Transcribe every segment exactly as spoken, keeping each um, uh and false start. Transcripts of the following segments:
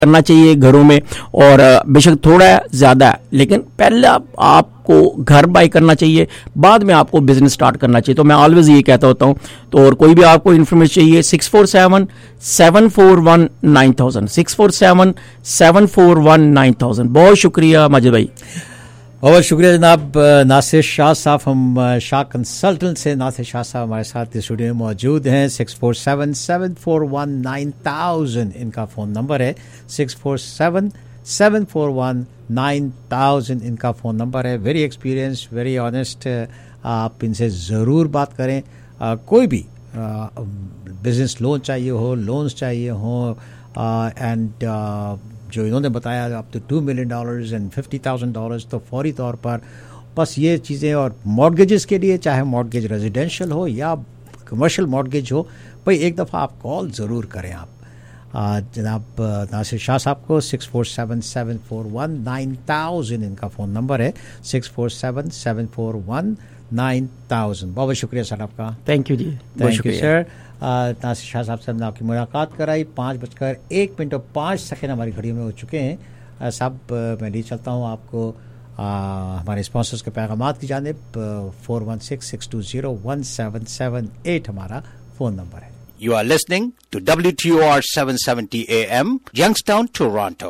کرنا چاہیے گھروں میں, اور بے شک تھوڑا زیادہ ہے, لیکن پہلے آپ کو گھر بائی کرنا چاہیے, بعد میں آپ کو بزنس سٹارٹ کرنا چاہیے. تو میں آلویز یہ کہتا ہوتا ہوں. تو اور کوئی بھی آپ کو انفارمیشن چاہیے, six four seven seven four one nine thousand six four seven seven four one nine thousand. بہت شکریہ ماجد بھائی. بہت شکریہ جناب ناصر شاہ صاحب. ہم شاہ کنسلٹنٹ سے ناصر شاہ صاحب ہمارے ساتھ اسٹوڈیو میں موجود ہیں. Six four seven seven four one nine thousand ان کا فون نمبر ہے. Six four seven seven four one nine thousand ان کا فون نمبر ہے. Very experience, very honest. آپ ان سے ضرور بات کریں. آ, کوئی بھی بزنس لون چاہیے ہو, لونز چاہیے ہوں, اینڈ جو انہوں نے بتایا up to two million dollars and fifty thousand dollars, تو فوری طور پر بس یہ چیزیں. اور مارگیجز کے لیے چاہے مارگیج ریزیڈینشیل ہو یا کمرشل مارگیج ہو, بھائی ایک دفعہ آپ کال ضرور کریں آپ جناب ناصر شاہ صاحب کو. Six four seven seven four one nine thousand ان کا فون نمبر ہے. Six four seven seven four one nine thousand. بہت بہت شکریہ سر آپ کا. تھینک یو جی, thank you sir. Nasir Shah صاحب سے ہم نے آپ کی ملاقات کرائی. پانچ بج کر ایک منٹ اور پانچ سیکنڈ ہماری گھڑیوں میں ہو چکے ہیں. صاحب میں لے چلتا ہوں آپ کو ہمارے اسپانسرز کے پیغامات کی جانب. Four one six six two zero one seven seven eight ہمارا فون نمبر ہے. You are listening to W T O R seven seventy A M, Youngstown, Toronto.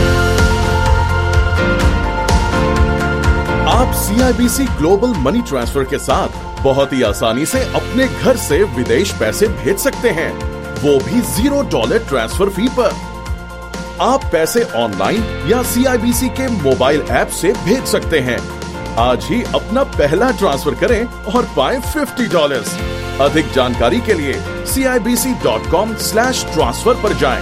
آپ C I B C global money transfer کے ساتھ بہت ہی آسانی سے اپنے گھر سے ودیش پیسے بھیج سکتے ہیں, وہ بھی زیرو ڈالر ٹرانسفر فی پر. آپ پیسے آن لائن یا سی آئی بی سی کے موبائل ایپ سے بھیج سکتے ہیں. آج ہی اپنا پہلا ٹرانسفر کریں اور پائیں ففٹی ڈالرز. ادھک جانکاری کے لیے C I B C dot com slash transfer پر جائیں.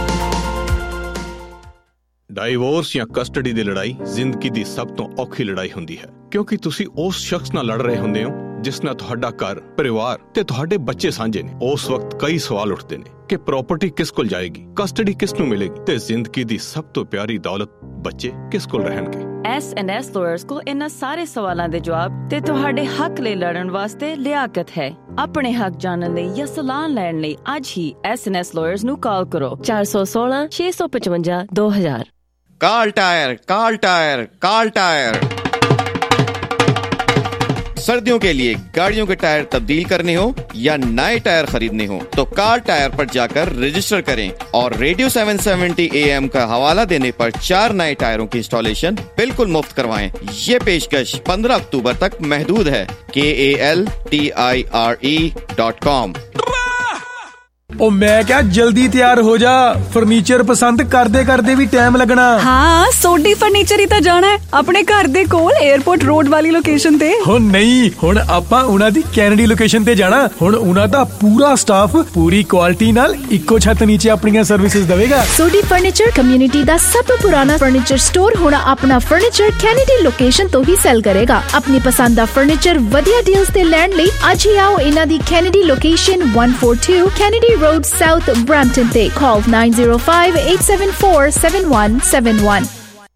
ਡਾਈਵੋਰਸ ਜਾਂ ਕਸਟਡੀ ਦੀ ਲੜਾਈ ਜ਼ਿੰਦਗੀ ਦੀ ਸਭ ਤੋਂ ਔਖੀ ਲੜਾਈ ਹੁੰਦੀ ਹੈ, ਕਿਉਂਕਿ ਤੁਸੀਂ ਉਸ ਸ਼ਖਸ ਨਾਲ ਲੜ ਰਹੇ ਹੁੰਦੇ ਹੋ ਜਿਸ ਨਾਲ ਤੁਹਾਡਾ ਘਰ, ਪਰਿਵਾਰ ਤੇ ਤੁਹਾਡੇ ਬੱਚੇ ਸਾਂਝੇ ਨੇ. ਉਸ ਵਕਤ ਕਈ ਸਵਾਲ ਉੱਠਦੇ ਨੇ ਕਿ ਪ੍ਰਾਪਰਟੀ ਕਿਸ ਕੋਲ ਜਾਏਗੀ, ਕਸਟਡੀ ਕਿਸ ਨੂੰ ਮਿਲੇਗੀ ਤੇ ਜ਼ਿੰਦਗੀ ਦੀ ਸਭ ਤੋਂ ਪਿਆਰੀ ਦੌਲਤ ਬੱਚੇ ਕਿਸ ਕੋਲ ਰਹਿਣਗੇ. ਐਸ ਐਂਡ ਐਸ ਲਾਇਰਸ ਕੋਲ ਇਹਨਾਂ ਸਾਰੇ ਸਵਾਲਾਂ ਦੇ ਜਵਾਬ ਤੇ ਤੁਹਾਡੇ ਹੱਕ ਲਈ ਲੜਨ ਵਾਸਤੇ ਲਿਆਕਤ ਹੈ. ਆਪਣੇ ਹੱਕ ਜਾਣਨ ਲਈ ਜਾਂ ਸਲਾਹ ਲੈਣ ਲਈ ਅੱਜ ਹੀ ਐਸ ਐਂਡ ਐਸ ਲਾਇਰਸ ਨੂੰ ਕਾਲ ਕਰੋ. ਚਾਰ ਸੌ ਸੋਲਾਂ ਛੇ ਸੌ ਪਚਵੰਜਾ ਦੋ ਹਜ਼ਾਰ. Kal Tire Kal Tire Kal Tire سردیوں کے لیے گاڑیوں کے ٹائر تبدیل کرنے ہو یا نئے ٹائر خریدنے ہو تو کال ٹائر پر جا کر رجسٹر کریں اور radio seven seventy A M کا حوالہ دینے پر چار نئے ٹائروں کی انسٹالیشن بالکل مفت کروائیں. یہ پیشکش پندرہ اکتوبر تک محدود ہے. K A L T I R E dot com. او میں کیا جلدی تیار ہو جا, فرنیچر پسند کردے کردے بھی ٹائم لگنا. ہاں سوڈی فرنیچر ہی تو جانا ہے اپنے گھر دے کول ایئرپورٹ روڈ والی لوکیشن تے. ہو نہیں, ہن آپاں انہاں دی کینیڈی لوکیشن تے جانا. ہن انہاں دا پورا سٹاف پوری کوالٹی نال اکو چھت نیچے اپنی سروسز دے گا. سوڈی فرنیچر کمیونٹی دا سب تو پرانا فرنیچر سٹور ہونا اپنا فرنیچر کینیڈی لوکیشن تو ہی سیل کرے گا. اپنی پسند دا فرنیچر ودیا ڈیلز تے لین لئی اج ہی آؤ انہاں دی Kennedy location one four two Kennedy road south Brampton تے. Call nine zero five eight seven four seven one seven one.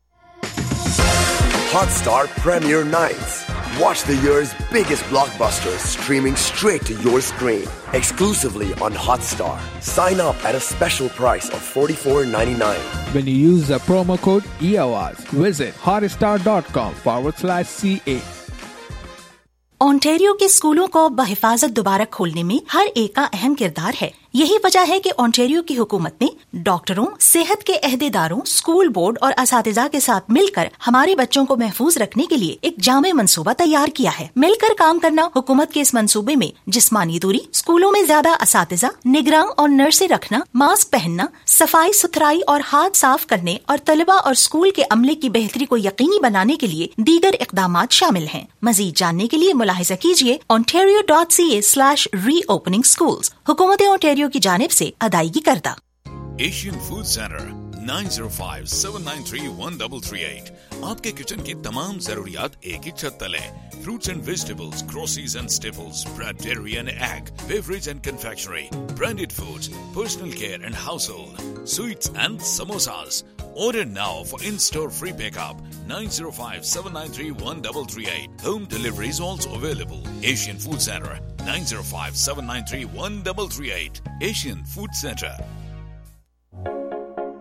Hotstar Premiere Nights. Watch the year's biggest blockbusters streaming straight to your screen. Exclusively on Hotstar. Sign up at a special price of forty-four ninety-nine. When you use the promo code E O R, visit hotstar.com forward slash CA. Ontario کے اسکولوں کو بحفاظت دوبارہ کھولنے میں ہر ایک کا اہم کردار ہے. یہی وجہ ہے کہ اونٹیریو کی حکومت نے ڈاکٹروں, صحت کے عہدیداروں, اسکول بورڈ اور اساتذہ کے ساتھ مل کر ہمارے بچوں کو محفوظ رکھنے کے لیے ایک جامع منصوبہ تیار کیا ہے. مل کر کام کرنا. حکومت کے اس منصوبے میں جسمانی دوری, اسکولوں میں زیادہ اساتذہ, نگراں اور نرسیں رکھنا, ماسک پہننا, صفائی ستھرائی اور ہاتھ صاف کرنے اور طلبہ اور اسکول کے عملے کی بہتری کو یقینی بنانے کے لیے دیگر اقدامات شامل ہیں. مزید جاننے کے لیے ملاحظہ کیجیے ontario dot c a slash reopening schools. حکومت اونٹیریو کی جانب سے ادائیگی کردہ. Asian food centre nine zero five seven nine three one three three eight. آپ کے کچن کی تمام ضروریات ایک ہی چھت تلے. Fruits and vegetables, groceries and staples, bread, dairy and egg, beverage and confectionery, branded foods, personal care and household, sweets and samosas. Order now for in-store free pickup. nine zero five seven nine three one three three eight. Home delivery is also available. Asian Food Center nine zero five seven nine three one three three eight. Asian Food Center.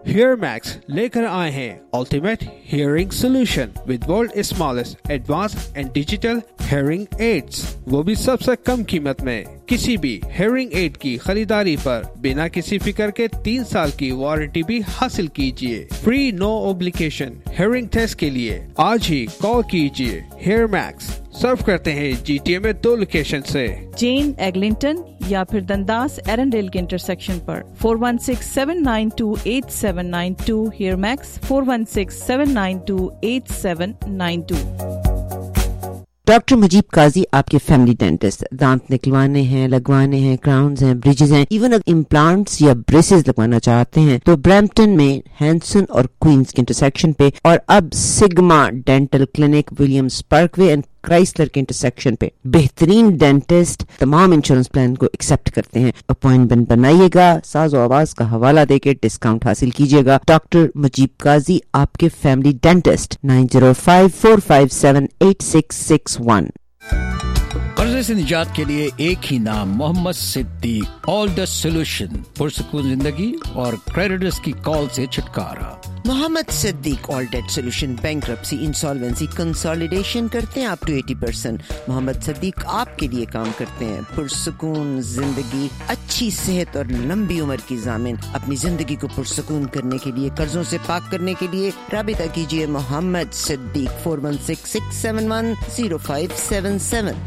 Hear Max लेकर आए हैं Ultimate Hearing Solution with world smallest advanced and digital hearing aids, वो भी सबसे कम कीमत में। किसी भी hearing aid की खरीदारी पर बिना किसी फिक्र के तीन साल की वारंटी भी हासिल कीजिए। Free no obligation hearing test के लिए आज ही कॉल कीजिए। Hear Max सर्व करते हैं जीटीए में दो लोकेशन से, जेन एग्लिंटन या फिर दंदास एरनडेल के इंटरसेक्शन पर। Four one six seven nine two eight seven nine two Hear Max four one six seven nine two eight seven nine two. Doctor Mujib Kazi आपके फैमिली डेंटिस्ट, दांत निकलवाने हैं, लगवाने हैं, क्राउन्स हैं, ब्रिजेस हैं, इवन अगर इम्प्लांट्स या ब्रेसेस लगवाना चाहते हैं तो ब्रैम्पटन में हैंसन और क्वींस के इंटरसेक्शन पे, और अब Sigma dental clinic Williams Parkway and Chrysler के इंटरसेक्शन पे बेहतरीन डेंटिस्ट तमाम इंश्योरेंस प्लान को एक्सेप्ट करते हैं। अपॉइंटमेंट बनाइएगा, साज़ो आवाज का हवाला देके डिस्काउंट हासिल कीजिएगा। डॉक्टर मुजीब काजी आपके family dentist, nine zero five four five seven eight six six one. कर्जे से निजात के लिए एक ही नाम, Mohammad Siddiq. All the solution, पुरसुकून जिंदगी और क्रेडिटर्स की कॉल से छुटकारा। Mohammad Siddiq all debt solution, bankruptcy, insolvency, consolidation करते हैं अप टू अस्सी परसेंट। मोहम्मद सिद्दीक आपके लिए काम करते हैं। पुरसुकून जिंदगी, अच्छी सेहत और लंबी उम्र की ज़ामिन। अपनी जिंदगी को पुरसुकून करने के लिए, कर्जों से पाक करने के लिए राबिता कीजिए Mohammad Siddiq four one six six seven one zero five seven seven.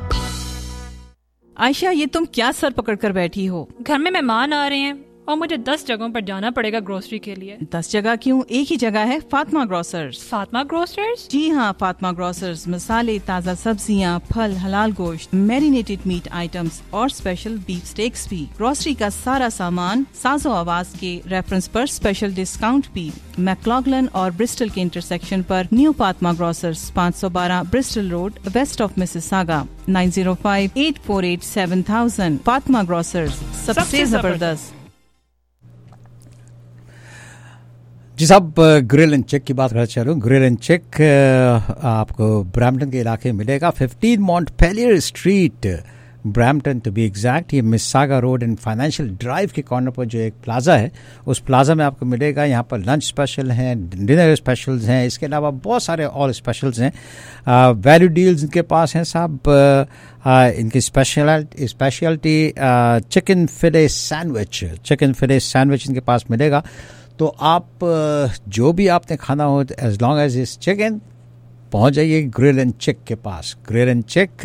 Ayesha, ये तुम क्या सर पकड़ कर बैठी हो? घर में मेहमान आ रहे हैं और मुझे दस जगहों पर जाना पड़ेगा ग्रोसरी के लिए। दस जगह क्यों, एक ही जगह है, फातिमा ग्रोसर्स। फातिमा ग्रोसर्स? जी हाँ, फातिमा ग्रोसर्स मसाले, ताज़ा सब्जियाँ, फल, हलाल गोश्त, मैरिनेटेड मीट आइटम्स और स्पेशल बीफ स्टेक्स भी। ग्रोसरी का सारा सामान साजो आवाज के रेफरेंस पर स्पेशल डिस्काउंट भी। मैक्लॉगलन और ब्रिस्टल के इंटरसेक्शन पर न्यू फातिमा ग्रोसर्स, पाँच सौ बारह Bristol road, west of Mississauga, nine zero five eight four eight seven thousand. Fatima grocers, सबसे जबरदस्त। जी साहब, ग्रिल एंड चेक की बात करना चाह रहा हूँ। ग्रिल एंड चेक आपको ब्रैम्पटन के इलाके में मिलेगा, fifteen Montpellier street, Brampton to be exact. ये Mississauga road and financial drive के कॉर्नर पर जो एक प्लाजा है, उस प्लाजा में आपको मिलेगा। यहाँ पर लंच स्पेशल हैं, डिनर स्पेशल्स हैं, इसके अलावा बहुत सारे और स्पेशल्स हैं। वैल्यू डील्स इनके पास हैं साहब। इनकी special speciality chicken fillet sandwich, chicken fillet sandwich इनके पास मिलेगा। तो आप जो भी आपने खाना हो, as long as is chicken, पहुंच जाइए ग्रिल एंड चिक के पास। ग्रिल एंड चिक,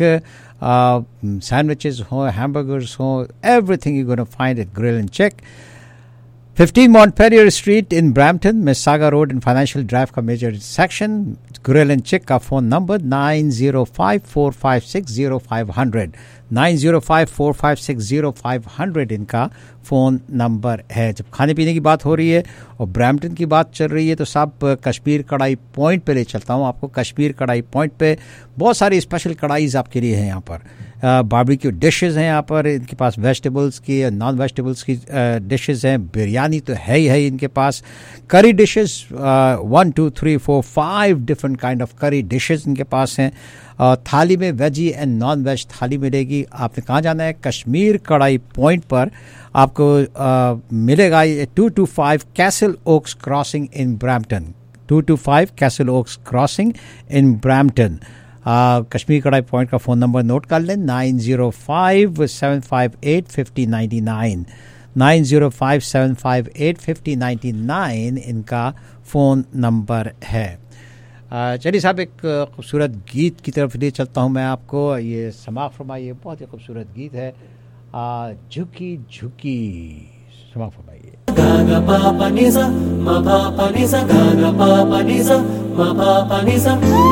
सैंडविचेस हो, हैमबर्गर्स हो, everything you gonna find at Grill and Chick, fifteen Montpellier street in Brampton, Mississauga road and financial drive का major section. Grill and Chick का phone number nine zero five four five six zero five hundred, nine zero five four five six zero five hundred इनका phone number है। जब खाने पीने की बात हो रही है और ब्रैम्पटन की बात चल रही है तो साहब कश्मीर कढ़ाई पॉइंट पे ले चलता हूँ आपको। कश्मीर कढ़ाई पॉइंट पे बहुत सारी स्पेशल कढ़ाईज आपके लिए हैं। यहाँ पर बारबेक्यू डिशेस हैं, यहाँ पर इनके पास वेजिटेबल्स की, नॉन वेजिटेबल्स की डिशेस हैं, बिरयानी तो है ही है इनके पास, curry dishes one two three four five different kind of curry dishes इनके पास हैं। Uh, थाली में वेजी एंड नॉन वेज थाली मिलेगी। आपने कहाँ जाना है? कश्मीर कढ़ाई पॉइंट पर आपको uh, मिलेगा two two five Castle Oaks crossing in Brampton, two two five Castle Oaks crossing in Brampton. Kashmir Kadhai point का फ़ोन नंबर नोट कर लें, nine zero five seven five eight fifty ninety nine, nine zero five seven five eight fifty ninety nine इनका phone number है। चलिए साहब, एक खूबसूरत गीत की तरफ ले चलता हूँ मैं आपको। ये समाअ फरमाइए, बहुत ही खूबसूरत गीत है, आ, झुकी झुकी। समाअ फरमाइए। गागा पापा निजा मा पापा निजा, गागा पापा निजा मा पापा निजा,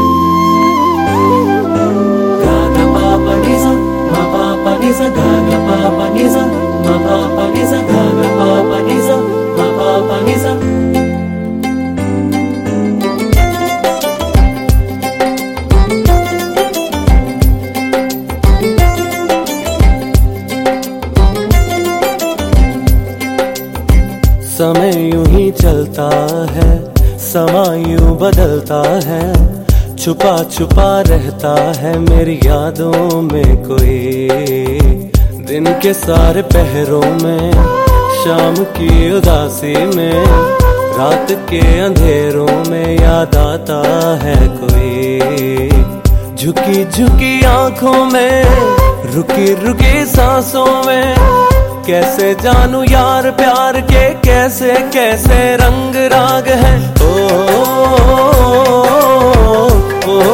गागा पापा निजा मा पापा निजा, गागा पापा निजा मा पापा निजा, गागा पापा निजा मा पापा निजा। समय यूं ही चलता है, समा यूं बदलता है, छुपा छुपा रहता है मेरी यादों में कोई। दिन के सारे पहरों में, शाम की उदासी में, रात के अंधेरों में याद आता है कोई, झुकी झुकी आंखों में, रुकी रुकी सांसों में, कैसे जानू यार प्यार के कैसे कैसे रंग राग है। ओ, ओ, ओ, ओ,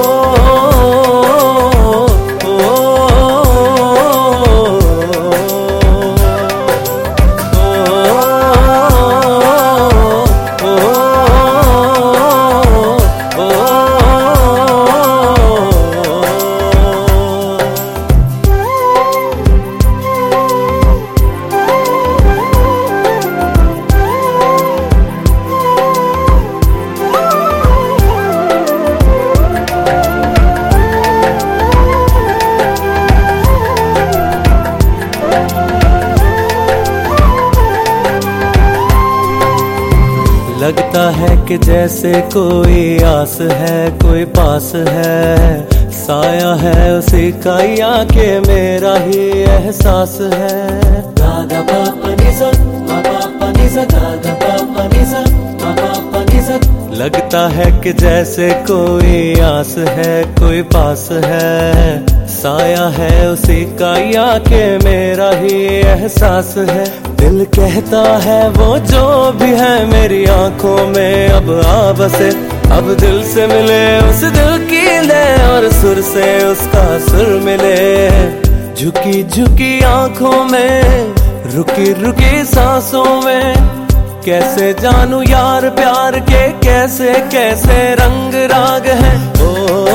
लगता है कि जैसे कोई आस है कोई पास है, साया है उसी का या कि मेरा ही एहसास है। गागा पापा निसा पापा निसा गागा पापा निसा पापा निसा। लगता है कि जैसे कोई आस है कोई पास है, साया है उसी का या कि मेरा ही एहसास है। दिल कहता है वो जो भी है मेरी आंखों में अब आ बसे, अब दिल से मिले उस दिल की ले और सुर से उसका सुर मिले। झुकी झुकी आंखों में, रुकी रुकी सांसों में, कैसे जानू यार प्यार के कैसे कैसे रंग राग है। ओ, ओ,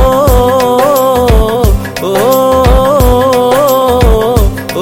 ओ, ओ, ओ,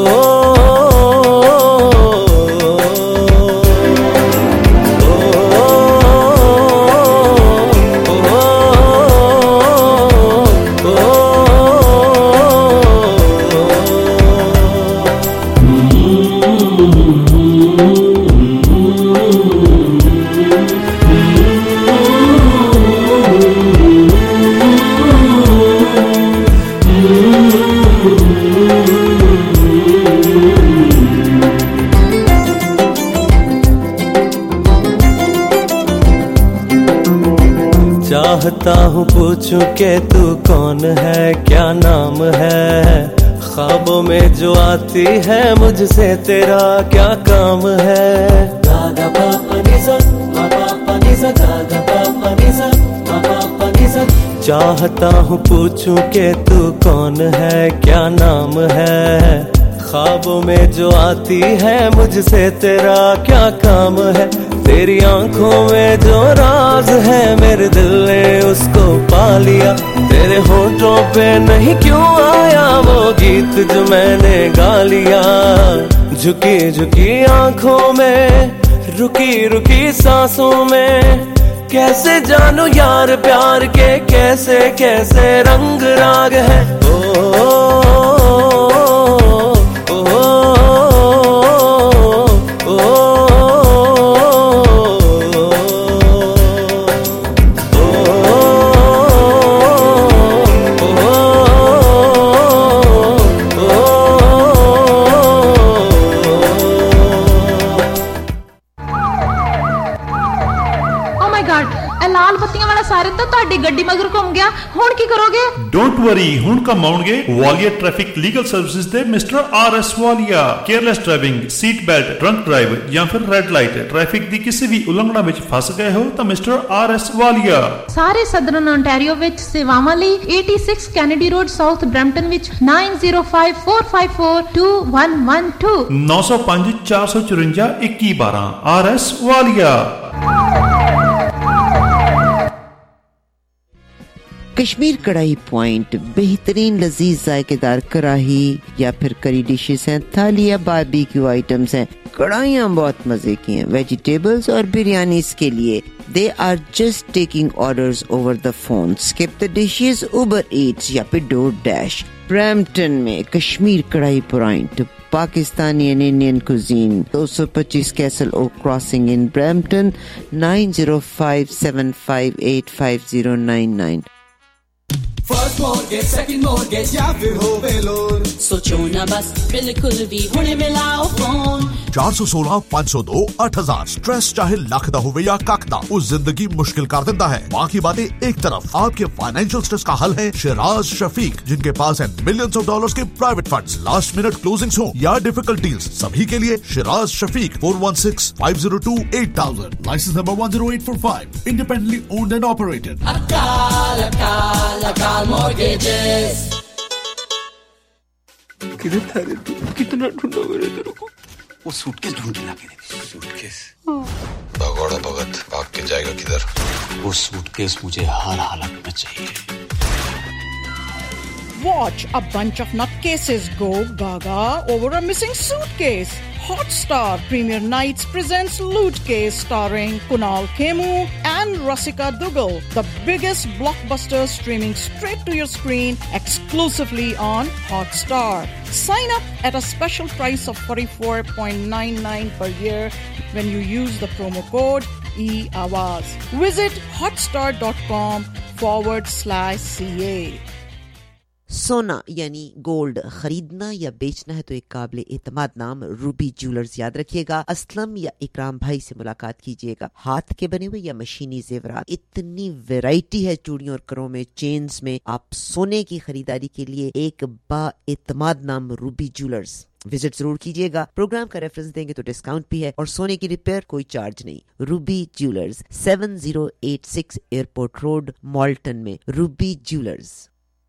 चाहता हूँ पूछूं कि तू कौन है क्या नाम है, ख्वाबों में जो आती है मुझसे तेरा क्या काम है। गागा पापा निसा पापा निसा गागा पापा निसा पापा निसा। चाहता हूँ पूछूं कि तू कौन है क्या नाम है, ख्वाबों में जो आती है मुझसे तेरा क्या काम है। तेरी आंखों में जो राज है मेरे दिल ने उसको पा लिया, तेरे होठों पे नहीं क्यों आया वो गीत जो मैंने गा लिया। झुकी झुकी आंखों में, रुकी रुकी सांसों में, कैसे जानू यार प्यार के कैसे कैसे रंग राग है। ओ, ओ, ओ, ओ, ओ, ਸਾਰੇ ਤਾਂ ਤੁਹਾਡੀ ਗੱਡੀ ਮਗਰ ਘੁੰਮ ਗਿਆ, ਹੁਣ ਕੀ ਕਰੋਗੇ? ਡੋਂਟ ਵਰੀ, ਹੁਣ ਕੰਮ ਆਉਣਗੇ ਵਾਲੀਆ ਟ੍ਰੈਫਿਕ ਲੀਗਲ ਸਰਵਿਸਿਜ਼ ਦੇ mister R S Walia. Careless driving, seat belt, drunk drive ਜਾਂ ਫਿਰ ਰੈੱਡ ਲਾਈਟ ਟ੍ਰੈਫਿਕ ਦੀ ਕਿਸੇ ਵੀ ਉਲੰਘਣਾ ਵਿੱਚ ਫਸ ਗਏ ਹੋ ਤਾਂ ਮਿਸਟਰ ਆਰ ਐਸ ਵਾਲੀਆ ਸਾਰੇ ਸਦਰਨ ontario ਵਿੱਚ ਸੇਵਾਵਾਂ ਲਈ eighty-six Kennedy road south Brampton ਵਿੱਚ nine zero five four five four two one one two nine zero five four four four one one one two R S Walia. Kashmir Kadhai point बेहतरीन लजीज जायकेदार कढ़ाई या फिर करी डिशेस हैं, थाली या बारबेक्यू आइटम्स हैं, कढ़ाइयाँ बहुत मजे की हैं, वेजिटेबल्स और बिरयानी के लिए they are just taking orders over the phone. Skip the dishes, Uber Eats या फिर डोर डैश। ब्रैम्पटन में Kashmir Kadhai point Pakistani and Indian cuisine two twenty-five Castle Oak crossing in Brampton nine zero five seven five eight five zero nine nine। First mortgage, second mortgage या फिर होवे loan, सोचो ना बस बिल्कुल भी हुणे मिलाओ फोन। चार सौ सोलह पाँच सौ दो आठ हजार स्ट्रेस चाहे लख दा होवे या कख दा, उस जिंदगी मुश्किल कर देता है। बाकी बातें एक तरफ, आपके फाइनेंशियल स्ट्रेस का हल है शिराज शफीक, जिनके पास है मिलियंस ऑफ डॉलर्स के private funds, last minute closings हो या डिफिकल्ट डील्स, सभी के लिए Shiraz Shafiq four one six five zero two eight thousand, licence number one zero eight four five, independently owned and operated. Akal Akal अकाल मॉर्गेजेस। किधर था रे तू? कितना ढूंढा मेरे तेरे को? वो सूटकेस ढूंढ के लाके दे। सूटकेस? भगोड़ा भगत भाग के जाएगा किधर? वो सूटकेस मुझे हर हालत में चाहिए। Watch a bunch of nutcases go gaga over a missing suitcase. Hotstar Premier Nights presents Loot Case starring Kunal Khemu and Rasika Dugal, the biggest blockbuster streaming straight to your screen exclusively on Hotstar. Sign up at a special price of forty-four ninety-nine per year when you use the promo code E A W A Z. Visit hotstar.com forward slash CA. सोना यानी gold खरीदना या बेचना है तो एक काबिल एतमाद नाम रूबी ज्वेलर्स याद रखिएगा। असलम या इकराम भाई से मुलाकात कीजिएगा। हाथ के बने हुए या मशीनी जेवरात, इतनी वैरायटी है चूड़ियों और करों में, चेन्स में। आप सोने की खरीदारी के लिए एक बा एतमाद नाम रूबी ज्वेलर्स विजिट जरूर कीजिएगा। प्रोग्राम का रेफरेंस देंगे तो डिस्काउंट भी है और सोने की रिपेयर कोई चार्ज नहीं। Ruby jewellers seven zero eight six airport road Malton में। Ruby jewellers.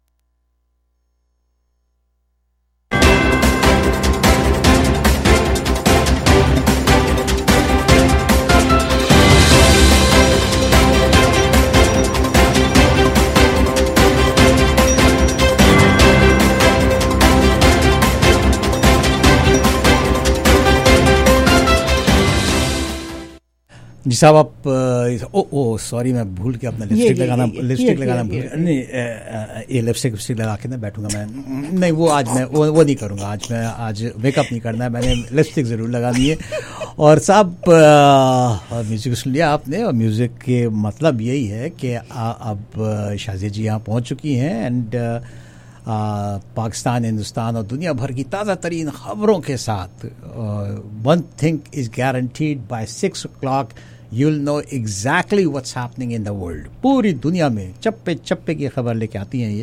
जी साहब आप ओ ओ सॉरी मैं भूल के अपना लिपस्टिक लगाना लिपस्टिक लगाना भूल नहीं ये लिपस्टिक लिपस्टिक लगा के ना बैठूंगा मैं नहीं वो आज मैं वो वो नहीं करूंगा आज मैं आज वेकअप नहीं करना है मैंने लिपस्टिक ज़रूर लगानी है। और साहब म्यूज़िक सुन लिया आपने और म्यूज़िक के मतलब यही है कि अब शाज़िया जी यहाँ पहुँच चुकी हैं एंड पाकिस्तान हिंदुस्तान और दुनिया भर की ताज़ा तरीन खबरों के साथ one thing is guaranteed by six o'clock you'll know exactly what's happening in the world. पूरी दुनिया में चप्पे चप्पे की खबर लेके आती हैं ये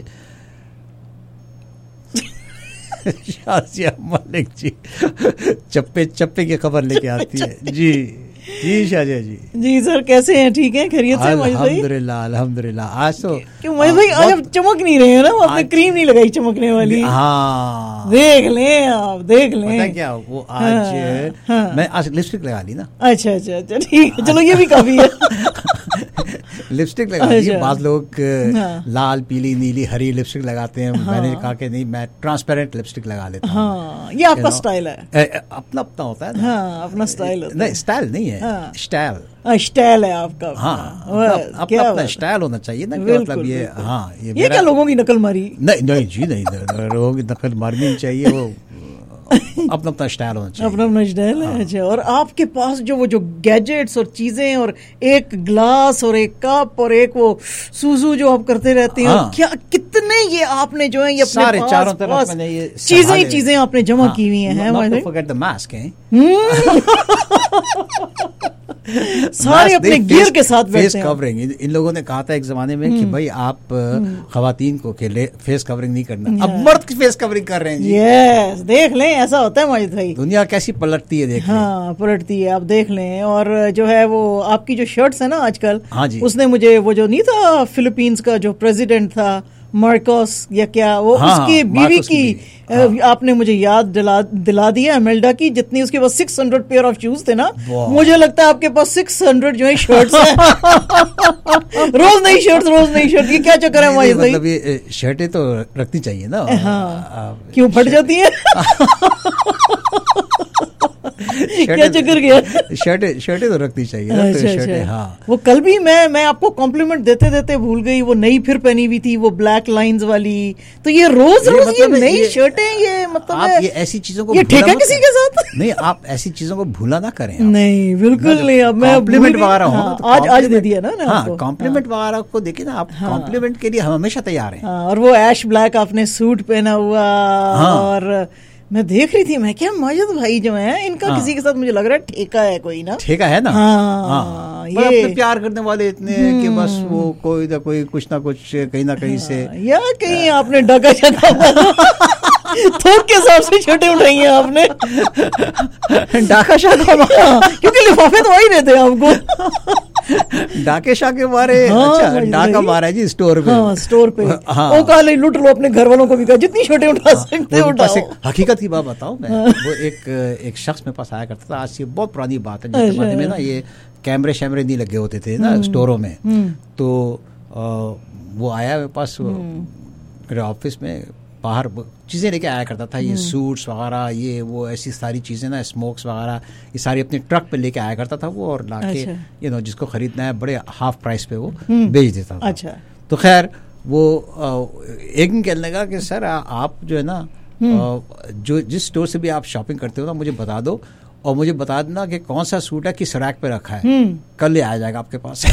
शाज़िया मलिक जी चप्पे चप्पे की खबर लेके आती है जी जी शाज़िया जी जी सर कैसे हैं? ठीक हैं, खैरियत से? अल्हम्दुलिल्लाह अल्हम्दुलिल्लाह। आज तो क्यों महेश भाई आज आप चमक नहीं रहे हैं ना, आपने क्रीम नहीं लगाई चमकने वाली। हाँ देख लें आप देख लें। पता क्या वो आज हाँ, हाँ। मैं आज लिपस्टिक लगा ली ना। अच्छा अच्छा अच्छा ठीक है चलो ये भी काफी है। लिपस्टिक लगा ली। बाद लोग हाँ। लाल पीली नीली हरी लिपस्टिक लगाते हैं। हाँ। मैंने कहा कि नहीं मैं ट्रांसपेरेंट लिपस्टिक लगा लेता हूँ। हाँ, ये आपका स्टाइल है। अपना अपना होता है ना। हाँ, अपना स्टाइल नहीं स्टाइल नहीं है हाँ। स्टाइल स्टाइल है आपका। हाँ अपना अपना, अपना स्टाइल होना चाहिए ना। मतलब ये हाँ ये, ये क्या लोगों की नकल मारी? नहीं नहीं जी नहीं लोगों की नकल मारनी नहीं चाहिए। वो अपना अपना स्टाइल होना चाहिए। अपना अपना स्टाइल है। अच्छा और आपके पास जो वो जो गैजेट्स और चीजें और एक ग्लास और एक कप और एक वो सूजू जो आप करते रहते हैं हाँ। क्या कितने ये आपने जो है ये अपने सारे चारों तरफ मैंने ये चीजें ही चीजें आपने जमा हाँ। की हुई हैं। फॉरगेट द मास्क है सारे अपने गियर के साथ फेस कवरिंग। इन लोगों ने कहा था एक जमाने में कि भाई आप खवातीन को अकेले फेस कवरिंग नहीं करना, अब मर्द की फेस कवरिंग कर रहे हैं जी। यस देख लें ऐसा होता है माजिद भाई। दुनिया कैसी पलटती है देख हाँ पलटती है आप देख लें। और जो है वो आपकी जो शर्ट्स है ना आजकल हाँ जी उसने मुझे वो जो नहीं था फिलीपींस का जो प्रेसिडेंट था मार्कोस या क्या वो हाँ, उसकी बीवी की, की हाँ। आपने मुझे याद दिला दिला दिया अमेल्डा की जितनी उसके पास six hundred pair of shoes थे ना मुझे लगता है आपके पास सिक्स हंड्रेड जो है शर्ट्स हैं। रोज नई शर्ट्स रोज नई शर्ट ये क्या चक्कर है भाई? मतलब ये शर्टें तो रखनी चाहिए ना। हाँ क्यों फट जाती है? کیا چکر گیا. شرٹیں شرٹیں تو رکھنی چاہیے. اچھا اچھا. ہاں وہ کل بھی میں میں آپ کو کمپلیمنٹ دیتے دیتے بھول گئی, وہ نئی پھر پہنی ہوئی تھی وہ بلیک لائنز والی. تو یہ روز روز یہ نئی شرٹیں, یہ مطلب آپ یہ ایسی چیزوں کو یہ ٹھیکا کسی کے ساتھ نہیں, آپ ایسی چیزوں کو بھولا نہ کریں. نہیں بالکل نہیں. اب میں کمپلیمنٹ وغیرہ ہو آج آج دے دیا نا. ہاں کمپلیمنٹ وغیرہ کو دیکھیں نا آپ, کمپلیمنٹ کے لیے ہم ہمیشہ تیار ہیں. اور وہ ایش بلیک آپ نے سوٹ پہنا ہوا, اور میں دیکھ رہی تھی میں کیا ماجد بھائی جو ہیں ان کا کسی کے ساتھ مجھے لگ رہا ہے ٹھیکا ہے کوئی نا. ٹھیکا ہے نا. ہاں یہ پیار کرنے والے اتنے ہیں کہ بس وہ کوئی نہ کوئی کچھ نہ کچھ کہیں نہ کہیں سے, یا کہیں آپ نے ڈاکا شکا تھوک کے حساب سے چھوٹے اٹھائی ہیں آپ نے. ڈاکا شاکا کیونکہ لفافے تو وہی رہتے ہیں آپ کو. ڈاکے شاکے مارے. اچھا ڈاکا مارا ہے جی اسٹور پہ. ہاں اسٹور پہ. وہ کہا لے لوٹ لو اپنے گھر والوں کو بھی, کہا جتنی چھوٹے اٹھا سکتے اٹھاؤ. حقیقت کی بات بتاؤں میں, وہ ایک ایک شخص میرے پاس آیا کرتا تھا, آج سے بہت پرانی بات ہے, جس زمانے میں نا یہ کیمرے شیمرے نہیں لگے ہوتے تھے نا اسٹوروں میں. تو وہ آیا میرے پاس میرے آفس میں, باہر چیزیں لے کے آیا کرتا تھا, یہ سوٹس وغیرہ یہ وہ ایسی ساری چیزیں نا, اسموکس وغیرہ یہ ساری اپنے ٹرک پہ لے کے آیا کرتا تھا وہ, اور لا کے یو نو جس کو خریدنا ہے بڑے ہاف پرائس پہ وہ بیچ دیتا تھا. اچھا تو خیر وہ ایک دن کہنے لگا کہ سر آپ جو ہے نا جو جس اسٹور سے بھی آپ شاپنگ کرتے ہو نا مجھے بتا دو, اور مجھے بتا دینا کہ کون سا سوٹ ہے کس ریک پہ رکھا ہے, کل لے آ جائے گا آپ کے پاس.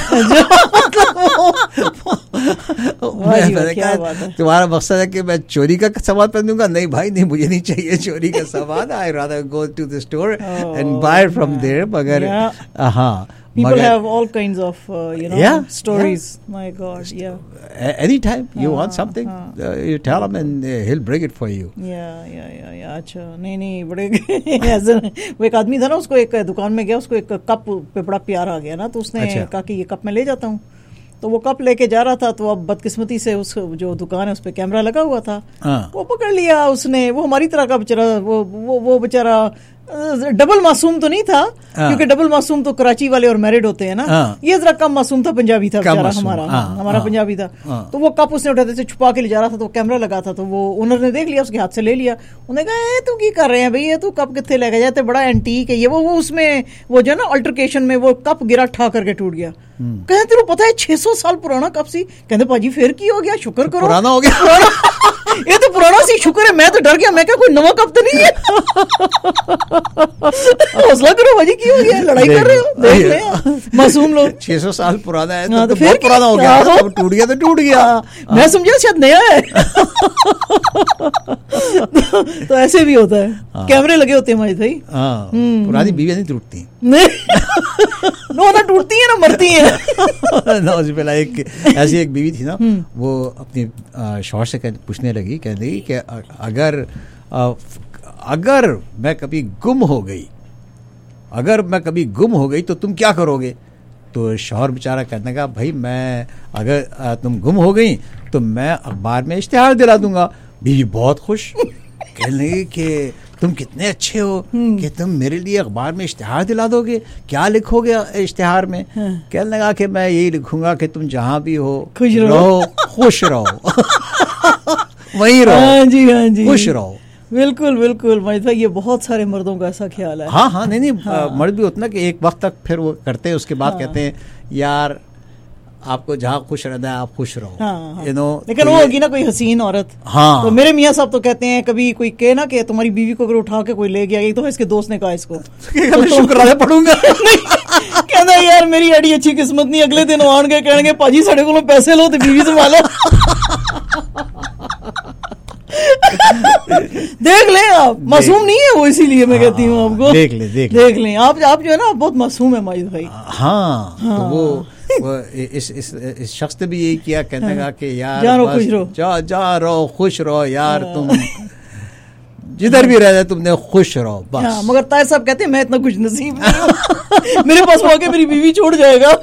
تمہارا مقصد ہے کہ میں چوری کا سامان پہنوں گا؟ نہیں بھائی نہیں, مجھے نہیں چاہیے چوری کا سامان. I rather go to the store and buy from there. مگر ہاں people have all kinds of uh, you know yeah, stories yeah. My god, yeah. Anytime you uh, want something uh, uh, you tell him and uh, he'll bring it for you. yeah yeah yeah yeah اچھا نہیں نہیں بڑے ایسے وہ ایک آدمی تھا نا, اس کو ایک دکان میں گیا, اس کو ایک کپ پہ بڑا پیار آ گیا نا, تو اس نے کہا کہ یہ کپ میں لے جاتا ہوں. تو وہ کپ لے کے جا رہا تھا, تو اب بدقسمتی سے اس جو دکان ہے اس پہ کیمرہ لگا ہوا تھا, وہ پکڑ لیا اس نے. وہ ہماری طرح کا بیچارہ, وہ وہ بیچارہ ڈبل معصوم تو نہیں تھا, کیونکہ ڈبل معصوم تو کراچی والے اور میرڈ ہوتے ہیں نا, یہ ذرا کم معصوم تھا, پنجابی تھا بیچارہ ہمارا, ہمارا پنجابی تھا. تو وہ کپ اس نے اٹھاتے سے چھپا کے لے جا رہا تھا, تو کیمرہ لگا تھا, تو وہ اونر نے دیکھ لیا, اس کے ہاتھ سے لے لیا. انہوں نے کہا اے تو کی کر رہے ہیں بھائی, یہ تو کپ کتنے لے کے جاتے, بڑا اینٹیک ہے یہ وہ. اس میں وہ جو نا الٹرکیشن میں وہ کپ گرا ٹھا کر کے ٹوٹ گیا. کہتے تیرے پتا ہے چھ سو سال پرانا کپ سی. کہتے پاجی پھر کی ہو گیا, شکر کرو پرانا ہو گیا. یہ تو پرانا سی, شکر ہے. میں تو ڈر گیا, میں کہا کوئی نواں کپ تو نہیں ہے. حوصلہ کرو بھاجی, کی ہو گیا, لڑائی کر رہے ہو, دیکھ لیں معصوم لوگ. چھ سو سال پرانا ہے تو بہت پرانا ہو گیا, ٹوٹ گیا تو ٹوٹ گیا. میں سمجھا شاید نیا ہے. تو ایسے بھی ہوتا ہے, کیمرے لگے ہوتے ہیں ہمارے بھائی. پرانی بیویاں نہیں ٹوٹتی, نہ ٹوٹتی ہیں نہ مرتی ہیں. نوز باللہ. ایک ایسی ایک بیوی تھی نا, وہ اپنی شوہر سے پوچھنے لگی, کہنے لگی کہ اگر اگر میں کبھی گم ہو گئی اگر میں کبھی گم ہو گئی تو تم کیا کرو گے؟ تو شوہر بیچارہ کہنے کا, بھائی میں اگر تم گم ہو گئی تو میں اخبار میں اشتہار دلا دوں گا. بیوی بہت خوش, کہنے لگی کہ تم کتنے اچھے ہو کہ تم میرے لیے اخبار میں اشتہار دلا دو گے, کیا لکھو گے اشتہار میں؟ کہنے لگا کہ میں یہی لکھوں گا کہ تم جہاں بھی ہو خوش رہو, خوش رہو, وہیں رہو, جی ہاں جی خوش رہو. بالکل بالکل مجھے یہ بہت سارے مردوں کا ایسا خیال ہے. ہاں ہاں نہیں نہیں مرد بھی ہوتا نا کہ ایک وقت تک پھر وہ کرتے ہیں, اس کے بعد کہتے ہیں یار آپ کو جہاں خوش رہنا ہے آپ خوش رہو. you know, لیکن وہ ہوگی نا کوئی حسین عورت. ہاں تو میرے میاں صاحب تو کہتے ہیں کبھی کوئی کہے نا کہ تمہاری بیوی کو اگر اٹھا کے کوئی لے گیا, تو اس کے دوست نے کہا اس کو شکرانہ پڑھوں گا. کہنا یار میری ایڈی اچھی قسمت نہیں, اگلے دن آن گے کہیں گے پاجی ساڑھے کو پیسے لو تو بیوی سنبھالو. دیکھ لیں آپ, معصوم نہیں ہے وہ, اسی لیے میں کہتی ہوں آپ کو دیکھ لیں دیکھ دیکھ لیں آپ آپ جو ہے نا بہت معصوم ہے ماجد بھائی. ہاں تو وہ اس اس شخص نے بھی یہی کیا, کہنے کا کہ یار جا رہو خوش رہو, جا جا رہو خوش رہو یار, تم جدھر بھی رہے تم نے خوش رہو بس. مگر طاہر صاحب کہتے ہیں میں اتنا خوش نصیب نہیں ہوں, میرے پاس آ کے میری بیوی چھوڑ جائے گا.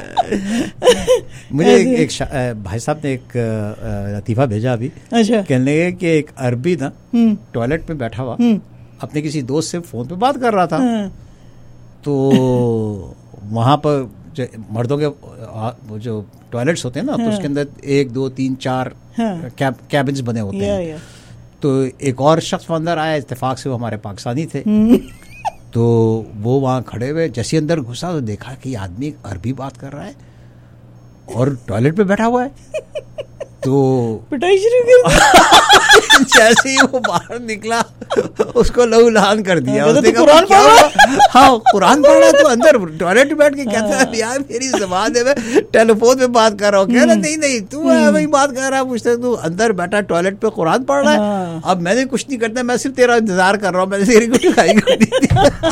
مجھے ایک بھائی صاحب نے ایک لطیفہ بھیجا ابھی, کہنے لگے کہ ایک عربی نا ٹوائلٹ پہ بیٹھا ہوا اپنے کسی دوست سے فون پہ بات کر رہا تھا. تو وہاں پر مردوں کے جو ٹوائلٹس ہوتے ہیں نا, تو اس کے اندر ایک دو تین چار کیبنز بنے ہوتے ہیں. تو ایک اور شخص اندر آیا, اتفاق سے وہ ہمارے پاکستانی تھے. تو وہ وہاں کھڑے ہوئے, جیسے اندر گھسا تو دیکھا کہ یہ آدمی عربی بات کر رہا ہے اور ٹوائلٹ پہ بیٹھا ہوا ہے. تو پٹائی شروع کر جیسے ہی وہ باہر نکلا اس کو لہو لہان کر دیا. قرآن پڑھ رہا, ہاں قرآن پڑھ رہا ہے, تو اندر ٹوائلٹ بیٹھ کے کہتا ہے یار میری زبان ہے, میں ٹیلی فون پہ بات کر رہا ہوں. کہہ رہا نہیں نہیں تو وہی بات کر رہا ہے, پوچھتے تو اندر بیٹھا ٹوائلٹ پہ قرآن پڑھ رہا ہے. اب میں نے کچھ نہیں کرتا, میں صرف تیرا انتظار کر رہا ہوں, میں نے تیری کچھ کھائی کر دی.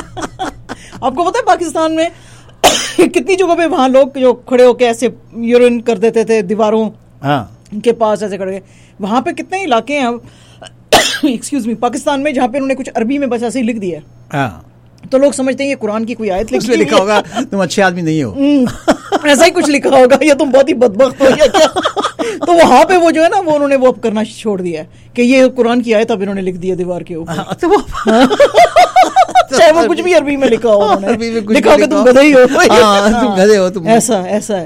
آپ کو پتا ہے پاکستان میں کتنی جگہوں پہ وہاں لوگ جو کھڑے ہو کے ایسے یورین کر دیتے تھے دیواروں کے پاس ایسے کھڑے, وہاں پہ کتنے علاقے ہیں ایکسکیوز می پاکستان میں جہاں پہ انہوں نے کچھ عربی میں بس ایسے ہی لکھ دیا, تو لوگ سمجھتے ہیں یہ قرآن کی کوئی آیت لکھا ہوگا, تم اچھے آدمی نہیں ہو, ایسا ہی کچھ لکھا ہوگا, یا تم بہت ہی بدبخت ہو یا کیا. تو وہاں پہ وہ جو ہے نا وہ انہوں نے وہ کرنا چھوڑ دیا کہ یہ قرآن کی آیت اب انہوں نے لکھ دیا دیوار کے اوپر, چاہے وہ کچھ بھی عربی میں لکھا ہو, لکھا ہوگا تم گدھے ہی ہو, تم گدھے ہو, تم ایسا ایسا ہے.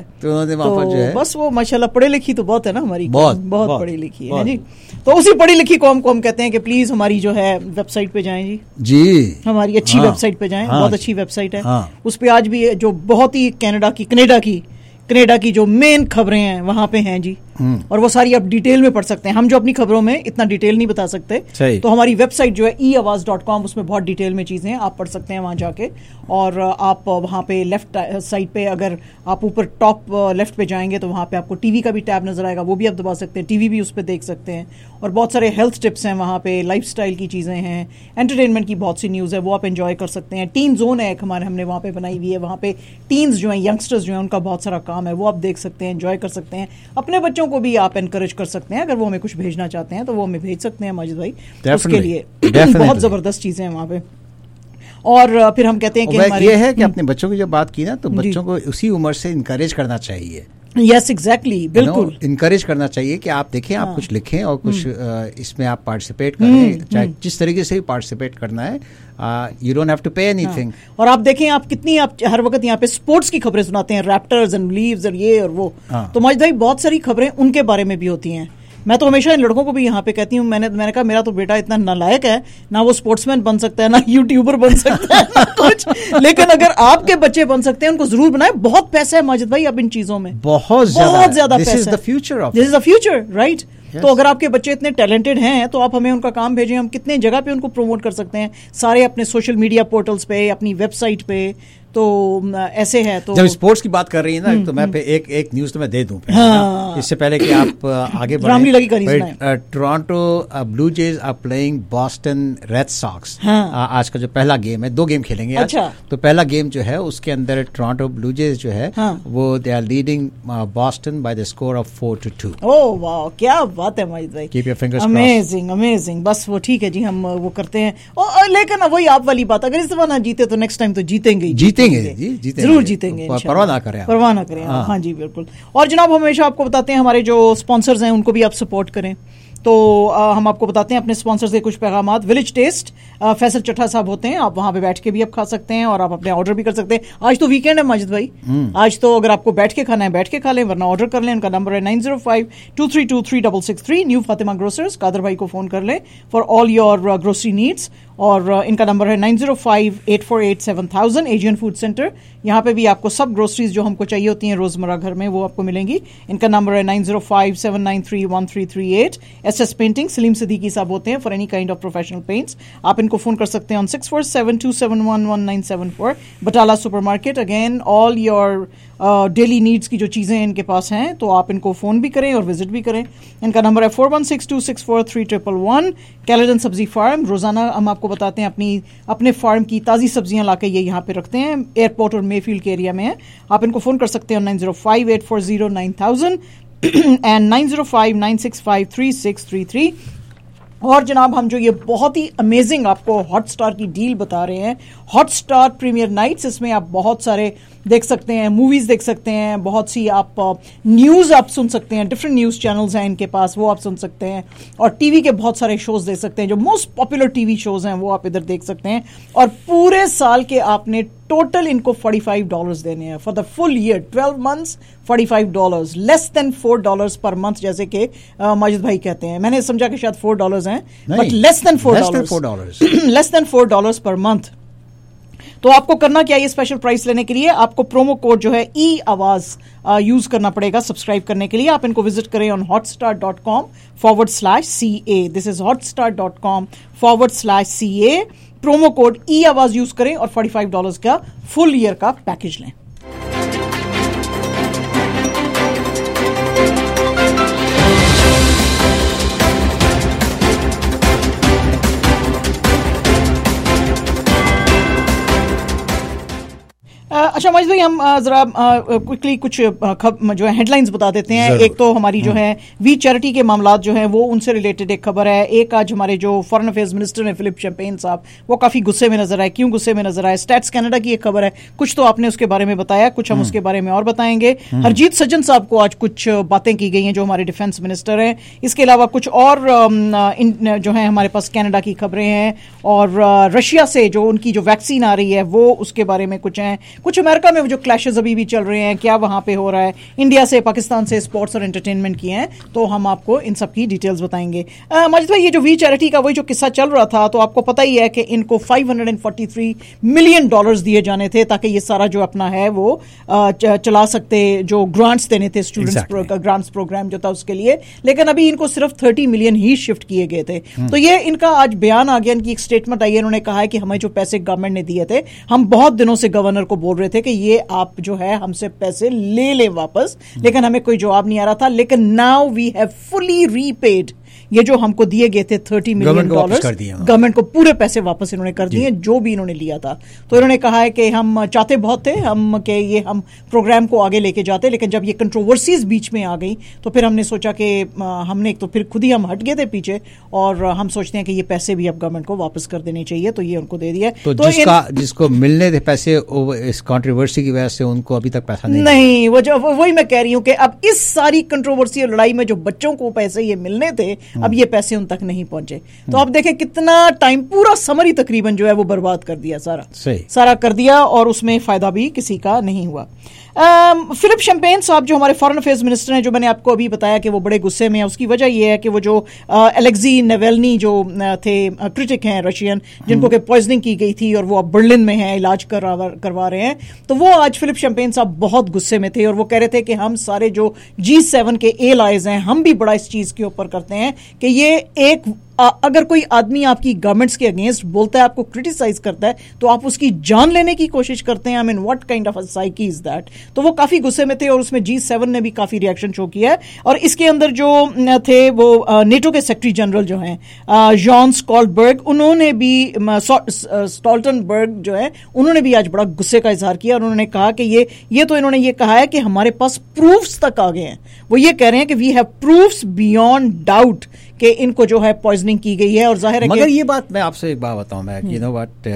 تو بس وہ ماشاءاللہ پڑھی لکھی تو بہت ہے نا ہماری, بہت بہت پڑھی لکھی ہے جی. تو اسی پڑھی لکھی قوم کو ہم کہتے ہیں کہ پلیز ہماری جو ہے ویب سائٹ پہ جائیں جی, جی ہماری اچھی ویب سائٹ پہ جائیں, بہت اچھی ویب سائٹ ہے. اس پہ آج بھی جو بہت ہی کینیڈا کی کینیڈا کی کینیڈا کی جو مین خبریں ہیں وہاں پہ ہیں جی, اور وہ ساری آپ ڈیٹیل میں پڑھ سکتے ہیں. ہم جو اپنی خبروں میں اتنا ڈیٹیل نہیں بتا سکتے, تو ہماری ویب سائٹ جو ہے ای آواز ڈاٹ کام, اس میں بہت ڈیٹیل میں چیزیں ہیں, آپ پڑھ سکتے ہیں وہاں جا کے. اور آپ وہاں پہ لیفٹ سائڈ پہ اگر آپ اوپر ٹاپ لیفٹ پہ جائیں گے تو وہاں پہ آپ کو ٹی وی کا بھی ٹیب نظر آئے گا, وہ بھی آپ دبا سکتے ہیں, ٹی وی بھی اس پہ دیکھ سکتے ہیں. اور بہت سارے ہیلتھ ٹپس ہیں وہاں پہ, لائف اسٹائل کی چیزیں ہیں, انٹرٹینمنٹ کی بہت سی نیوز ہے, وہ آپ انجوائے کر سکتے ہیں. ٹین زون ہے ایک ہمارے, ہم نے وہاں پہ بنائی ہوئی ہے, وہاں پہ ٹینز جو ہیں ینگسٹرز جو ہیں ان کا بہت سارا کام ہے, وہ آپ دیکھ سکتے ہیں, انجوائے کر سکتے ہیں. اپنے بچوں کو بھی آپ انکریج کر سکتے ہیں, اگر وہ ہمیں کچھ بھیجنا چاہتے ہیں تو وہ ہمیں بھیج سکتے ہیں ماجد بھائی, اس کے لیے بہت زبردست چیزیں ہیں وہاں پہ. اور پھر ہم کہتے ہیں کہ یہ ہے کہ اپنے بچوں کی جو بات کی نا, تو بچوں کو اسی عمر سے انکریج کرنا چاہیے. یس ایگزیکٹلی, بالکل انکریج کرنا چاہیے کہ آپ دیکھیں, آپ کچھ لکھیں اور کچھ اس میں آپ پارٹیسپیٹ کریں, چاہے جس طریقے سے بھی پارٹیسپیٹ کرنا ہے, you don't have to pay اینی تھنگ. اور آپ دیکھیں آپ کتنی آپ ہر وقت یہاں پہ اسپورٹس کی خبریں سناتے ہیں, ریپٹرز اینڈ لیوز اور یہ اور وہ, تو ماجد بھائی بہت ساری خبریں ان کے بارے میں بھی ہوتی ہیں. میں تو ہمیشہ ان لڑکوں کو بھی یہاں پہ کہتی ہوں, میں نے میں نے کہا میرا تو بیٹا اتنا نالائق ہے, نہ وہ اسپورٹس مین بن سکتا ہے, نہ یوٹیوبر بن سکتا ہے, نہ کچھ, لیکن اگر آپ کے بچے بن سکتے ہیں ان کو ضرور بنائیں. بہت پیسہ ہے ماجد بھائی اب ان چیزوں میں, بہت بہت زیادہ پیسہ. This is the future of this is the future, right. تو اگر آپ کے بچے اتنے ٹیلنٹڈ ہیں تو آپ ہمیں ان کا کام بھیجیں, ہم کتنے جگہ پہ ان کو پروموٹ کر سکتے ہیں, سارے اپنے سوشل میڈیا پورٹلز پہ, اپنی ویب سائٹ پہ. تو ایسے ہے. تو جب اسپورٹس کی بات کر رہی ہیں نا, تو میں ایک ایک نیوز تو میں دے دوں اس سے پہلے کہ آپ آگے بڑھیں. Toronto Blue Jays are playing Boston Red Sox. آج کا جو پہلا گیم ہے, دو گیم کھیلیں گے آج. تو پہلا گیم جو ہے اس کے اندر ٹورانٹو بلو جیز جو ہے وہ they are leading Boston by the score of four to two. Oh wow, کیا بات ہے ماجد بھائی, keep your fingers crossed. Amazing amazing. بس وہ ٹھیک ہے جی, ہم وہ کرتے ہیں, لیکن وہی آپ والی بات, اگر اس دفعہ نہ جیتے تو نیکسٹ ٹائم تو جیتیں گے, جیتیں گے, ضرور جیتیں گے, پرواہ نہ کریں, پرواہ نہ کریں. ہاں جی بالکل. اور جناب ہمیشہ آپ کو بتاتے ہیں ہمارے جو اسپانسرز ہیں ان کو بھی آپ سپورٹ کریں. تو ہم آپ کو بتاتے ہیں اپنے اسپانسرز کے کچھ پیغامات. ولیج ٹیسٹ, فیصل چٹھا صاحب ہوتے ہیں, آپ وہاں پہ بیٹھ کے بھی آپ کھا سکتے ہیں اور آپ اپنے آرڈر بھی کر سکتے ہیں. آج تو ویکینڈ ہے ماجد بھائی, آج تو اگر آپ کو بیٹھ کے کھانا ہے بیٹھ کے کھا لیں, ورنہ آرڈر کر لیں. ان کا نمبر ہے nine zero five two three two three double six three. New Fatima grocers, Qadir بھائی کو فون کر لیں for all your grocery needs. اور ان کا نمبر ہے nine zero five eight four eight seven thousand. Again food centre, یہاں پہ بھی آپ کو سب گروسریز جو ہم کو چاہیے ہوتی ہیں روزمرہ گھر میں وہ آپ کو ملیں گی. ان کا نمبر ہے nine zero five seven nine three one three three eight. S S painting, Salim Siddiqui صاحب ہوتے ہیں for any kind of professional paints. آپ ان کو فون کر سکتے ہیں on six four seven two seven one one nine seven four. Batala supermarket, again all your daily needs کی جو چیزیں ان کے پاس ہیں تو آپ ان کو فون بھی کریں اور وزٹ بھی کریں. ان کا نمبر ہے four one six two six four three triple one. کیلڈن سبزی فارم, روزانہ ہم آپ کو بتاتے ہیں اپنی اپنے فارم کی تازی سبزیاں لا کے یہ یہاں پہ رکھتے ہیں, ایئرپورٹ اور مے فیلڈ کے ایریا میں ہیں. آپ ان کو فون کر سکتے ہیں nine zero five eight four zero nine thousand and nine zero five nine six five three six three three. اور جناب ہم جو یہ بہت ہی امیزنگ آپ کو ہاٹ اسٹار کی ڈیل بتا رہے ہیں, ہاٹ اسٹار پریمیئر نائٹس, اس میں آپ بہت سارے دیکھ سکتے ہیں, موویز دیکھ سکتے ہیں, بہت سی آپ نیوز آپ سن سکتے ہیں, ڈفرینٹ نیوز چینلز ہیں ان کے پاس وہ آپ سن سکتے ہیں, اور ٹی وی کے بہت سارے شوز دیکھ سکتے ہیں, جو most popular TV shows ہیں وہ آپ ادھر دیکھ سکتے ہیں. اور پورے سال کے آپ نے ٹوٹل ان کو فورٹی فائیو ڈالرز دینے ہیں for the full year, twelve months forty five dollars, less than four dollars per month, جیسے کہ ماجد بھائی کہتے ہیں. میں نے سمجھا کہ شاید فور ڈالرز ہیں, but less than four dollars less than four dollars per month. तो आपको करना क्या, ये स्पेशल प्राइस लेने के लिए आपको प्रोमो कोड जो है ई आवाज यूज करना पड़ेगा सब्सक्राइब करने के लिए. आप इनको विजिट करें on Hotstar dot com forward slash C A. This is Hotstar dot com forward slash C A. Promo code E Awaz use करें और पैंतालीस डॉलर्स का फुल ईयर का पैकेज लें. अच्छा माजिद भाई, हम जरा क्विकली कुछ जो है हेडलाइंस बता देते हैं. एक तो हमारी जो है वी चैरिटी के मामलात जो हैं वो उनसे रिलेटेड एक खबर है. एक आज हमारे जो फॉरेन अफेयर्स मिनिस्टर हैं फिलिप शैम्पेन साहब, वो काफी गुस्से में नजर आए. क्यों गुस्से में नजर आए? स्टैट्स कनाडा की एक खबर है, कुछ तो आपने उसके बारे में बताया, कुछ हम उसके बारे में और बताएंगे. हरजीत सज्जन साहब को आज कुछ बातें की गई हैं जो हमारे डिफेंस मिनिस्टर हैं. इसके अलावा कुछ और जो है हमारे पास कनाडा की खबरें हैं, और रशिया से जो उनकी जो वैक्सीन आ रही है वो उसके बारे में कुछ हैं. कुछ अमेरिका में जो क्लैशेस अभी भी चल रहे हैं, क्या वहां पे हो रहा है, इंडिया से पाकिस्तान से स्पोर्ट्स और एंटरटेनमेंट की हैं, तो हम आपको इन सब की डिटेल्स बताएंगे. माजिद भाई, ये जो वी चैरिटी का वही जो किस्सा चल रहा था, तो आपको पता ही है कि इनको पाँच सौ तैंतालीस मिलियन डॉलर्स दिए जाने थे ताकि ये सारा जो अपना है वो चला सकते, जो ग्रांट्स देने थे स्टूडेंट्स ग्रांट्स प्रोग्राम जो था उसके लिए. लेकिन अभी इनको सिर्फ तीस मिलियन ही शिफ्ट किए गए थे. तो ये इनका आज बयान आ गया, इनकी एक स्टेटमेंट आई है. इन्होंने कहा है कि हमें जो पैसे गवर्नमेंट ने दिए थे, हम बहुत दिनों से गवर्नर को बोल रहे थे कि ये आप जो है हमसे पैसे ले लें वापस, लेकिन हमें कोई जवाब नहीं आ रहा था. लेकिन now we have fully repaid ये जो हमको दिए गए थे तीस मिलियन डॉलर्स, गवर्नमेंट को पूरे पैसे वापस इन्होंने कर दिए जो भी इन्होंने लिया था. तो इन्होंने कहा है कि हम चाहते बहुत थे हम कि ये हम प्रोग्राम को आगे लेके जाते, लेकिन जब ये कंट्रोवर्सीज बीच में आ गई तो फिर हमने सोचा कि हमने तो फिर खुद ही हम हट गए थे पीछे, और हम सोचते हैं कि ये पैसे भी अब गवर्नमेंट को वापस कर देने चाहिए. तो ये उनको दे दिया. तो, तो जिसका जिसको मिलने थे पैसे इस कंट्रोवर्सी की वजह से उनको अभी तक पैसा नहीं नहीं वो जो वही मैं कह रही हूँ कि अब इस सारी कंट्रोवर्सी और लड़ाई में जो बच्चों को पैसे ये मिलने थे, अब ये पैसे उन तक नहीं पहुंचे. तो आप देखें कितना टाइम, पूरा समर ही तकरीबन जो है वो बर्बाद कर दिया, सारा सारा कर दिया, और उसमें फायदा भी किसी का नहीं हुआ. फिलिप शैम्पेन साहब जो हमारे फॉरेन अफेयर्स मिनिस्टर हैं, जो मैंने आपको अभी बताया कि वो बड़े गुस्से में है, उसकी वजह ये है कि वो जो एलेक्सी नेवेल्नी जो थे क्रिटिक हैं रशियन, जिनको कि पॉइजनिंग की गई थी और वो अब बर्लिन में हैं, इलाज करवा करवा रहे हैं. तो वो आज फिलिप शैम्पेन साहब बहुत गुस्से में थे और वो कह रहे थे कि हम सारे जो जी सेवन के एलाइज हैं, हम भी बड़ा इस चीज के ऊपर करते हैं कि ये एक आ, अगर कोई आदमी आपकी गवर्नमेंट्स के अगेंस्ट बोलता है, आपको क्रिटिसाइज करता है, तो आप उसकी जान लेने की कोशिश करते हैं. I mean what kind of a psyche is that. तो वो काफी गुस्से में थे और उसमें जी सेवन ने भी काफी रिएक्शन शो किया है. और इसके अंदर जो थे वो नेटो के सेक्रेटरी जनरल जो हैं जॉन स्टोल्टनबर्ग, उन्होंने भी स्टोल्टनबर्ग जो है उन्होंने भी आज बड़ा गुस्से का इजहार किया. और उन्होंने कहा कि ये ये तो इन्होंने ये कहा है कि हमारे पास प्रूफ्स तक आ गए हैं. वो ये कह रहे हैं कि we have proofs beyond doubt कि इनको जो है पॉइजनिंग की गई है. और जाहिर है मगर ये बात मैं आपसे एक बात बताऊं, मैं you know what,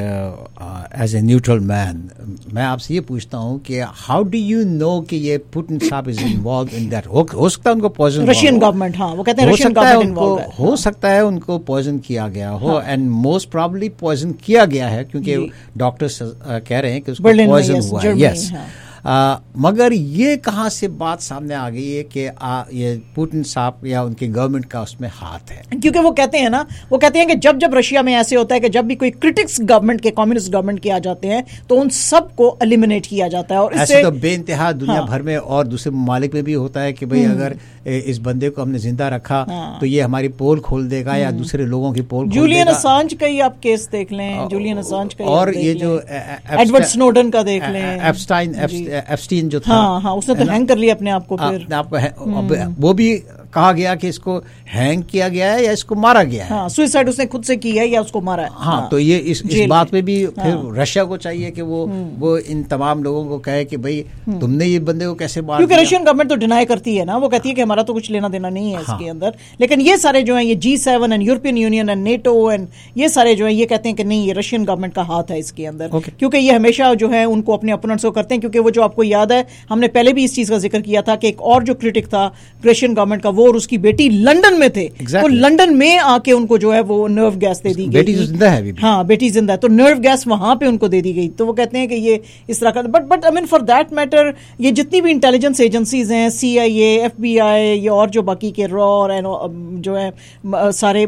as a neutral man मैं आपसे ये पूछता हूं कि हाउ डू यू नो कि ये पुतिन साहब इज इन्वॉल्व इन दैट. हो सकता है उनको पॉइजन, रशियन गवर्नमेंट, हाँ वो कहते हैं रशियन गवर्नमेंट इन्वॉल्व है. हो सकता है उनको पॉइजन किया गया हो, एंड मोस्ट प्रोबेबली पॉइजन किया गया है क्योंकि डॉक्टर्स कह रहे हैं कि उसको पॉइजन हुआ है. यस, आ, मगर ये कहाँ से बात सामने आ गई है कि आ, ये पुतिन साहब या उनके गवर्नमेंट का उसमें हाथ है? क्योंकि वो कहते हैं ना, वो कहते हैं कि जब जब रशिया में ऐसे होता है कि जब भी कोई क्रिटिक्स गवर्नमेंट के, कम्युनिस्ट गवर्नमेंट के आ जाते हैं, तो उन सबको एलिमिनेट किया जाता है. और ऐसे तो बेइंतहा दुनिया हाँ. भर में और दूसरे ममालिक में भी होता है कि भाई अगर इस बंदे को हमने जिंदा रखा हाँ. तो ये हमारी पोल खोल देगा या दूसरे लोगों की पोल खोल देगा. जूलियन असांज का ही आप केस देख लें, जूलियन असांज का, और ये जो एडवर्ड स्नोडन का देख लें, एप्स्टाइन एप्स्टीन जो था, हाँ हाँ उसने तो हैंग कर लिया अपने आप को. फिर आप वो भी कहा गया कि इसको हैंग किया गया है या इसको मारा गया है. हाँ, सुसाइड उसने खुद से की है या उसको मारा है. हाँ, हाँ तो ये इस, इस बात पे भी फिर हाँ. रशिया को चाहिए कि वो वो इन तमाम लोगों को कहे कि भाई तुमने ये बंदे को कैसे मारा. क्योंकि रशियन गवर्नमेंट तो डिनाई करती है ना, वो कहती है कि हमारा तो कुछ लेना देना नहीं है इसके अंदर. लेकिन ये सारे जो है ये G seven and European Union and NATO and ये सारे जो है ये कहते हैं कि नहीं, ये रशियन गवर्नमेंट का हाथ है इसके अंदर. क्योंकि ये हमेशा जो है उनको अपने अपोनेंट्स को करते हैं. क्योंकि वो जो आपको याद है, हमने पहले भी इस चीज का जिक्र किया था कि एक और जो क्रिटिक था रशियन गवर्नमेंट का, वो और उसकी बेटी लंदन में थे, exactly. तो लंदन में आके उनको जो है वो नर्व गैस दे दी गई, बेटी जिंदा है अभी भी। हाँ बेटी जिंदा है, तो नर्व गैस वहां पे उनको दे दी गई। तो वो कहते हैं कि ये इस तरह का, but but I mean for that matter ये जितनी भी इंटेलिजेंस एजेंसीज हैं, सी आई ए, एफ बी आई, ये और जो बाकी के रॉ और जो है सारे,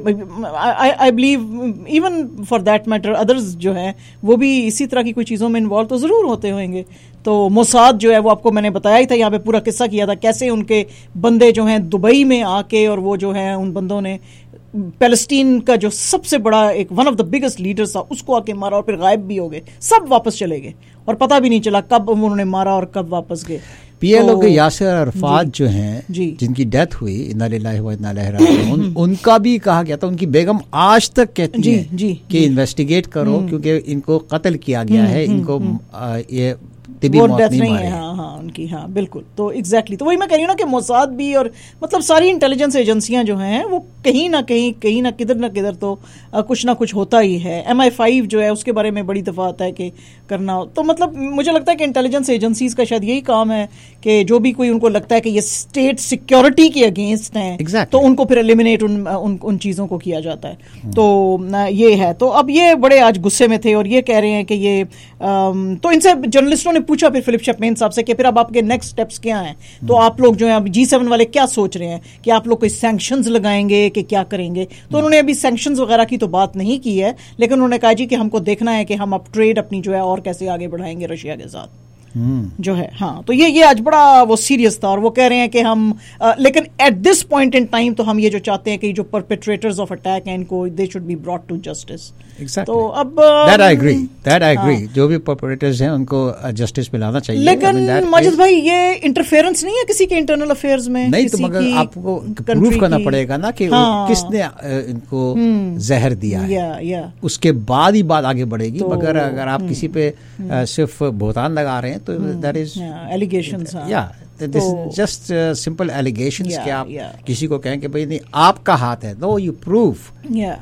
I believe even for that matter others जो है वो भी इसी तरह की कोई चीज़ों में इन्वॉल्व तो ज़रूर होते होंगे। तो मोसाद जो है वो आपको मैंने बताया ही था, यहाँ पे पूरा किस्सा किया था कैसे उनके बंदे जो हैं दुबई में आके, और वो जो है उन बंदों ने पैलेस्टीन का जो सबसे बड़ा एक one of the biggest leaders था उसको आके मारा और फिर गायब भी हो गए, सब वापस चले गए और पता भी नहीं चला कब उन्होंने मारा और कब वापस गए। पीएलओ के यासिर अरफात जो हैं जिनकी डेथ हुई, इन्ना लिल्लाहि व इन्ना इलैहि राजिऊन, उनका भी कहा गया था, उनकी बेगम आज तक कहती जी, है जी, कि इन्वेस्टिगेट करो क्योंकि इनको कत्ल किया गया है, इनको आ, ये वो डेथ नहीं है। हाँ हाँ उनकी, हाँ बिल्कुल। तो एग्जैक्टली तो वही मैं कह रही हूँ ना कि मोसाद भी और मतलब सारी इंटेलिजेंस एजेंसियां जो हैं वो कहीं ना कहीं कहीं ना किधर ना किधर तो आ, कुछ ना कुछ होता ही है। एम आई फाइव जो है उसके बारे में बड़ी दफा आता है कि करना हो, तो मतलब मुझे लगता है कि इंटेलिजेंस एजेंसीज का शायद यही काम है कि जो भी कोई उनको लगता है कि ये स्टेट सिक्योरिटी के अगेंस्ट हैं exactly. तो उनको फिर एलिमिनेट उन उन, उन चीज़ों को किया जाता है। hmm. तो ये है। तो अब ये बड़े आज गुस्से में थे और ये कह रहे हैं कि ये आम, तो इनसे जर्नलिस्टों ने पूछा फिर फिलिप चैपमैन साहब से कि फिर अब आपके नेक्स्ट स्टेप्स क्या हैं। hmm. तो आप लोग जो है अब जी सेवन वाले क्या सोच रहे हैं कि आप लोग कोई सैंक्शंस लगाएंगे कि क्या करेंगे। तो hmm. उन्होंने अभी सैंक्शंस वगैरह की तो बात नहीं की है, लेकिन उन्होंने कहा जी कि हमको देखना है कि हम अब ट्रेड अपनी जो है और कैसे आगे बढ़ाएंगे रशिया के साथ। Hmm. जो है हाँ तो ये ये आज बड़ा वो सीरियस था और वो कह रहे हैं कि हम आ, लेकिन at this point in time तो हम ये जो चाहते हैं कि जो परपेट्रेटर्स ऑफ अटैक हैं इनको they should be brought to justice. Exactly. तो अब that I agree that I agree जो भी परपेट्रेटर्स हैं उनको जस्टिस मिलाना चाहिए। लेकिन माजिद भाई ये इंटरफेरेंस नहीं है किसी के इंटरनल अफेयर्स में? नहीं तो मगर आपको प्रूफ करना पड़ेगा ना कि हाँ, किसने इनको जहर दिया है, या, या. उसके बाद ही बात आगे बढ़ेगी। तो, मगर अगर आप किसी पे सिर्फ भुगतान लगा रहे हैं तो दैट इज एलिगेशंस। या this is just simple allegations कि आप किसी को कहें कि भाई नहीं आपका हाथ है, no you proof.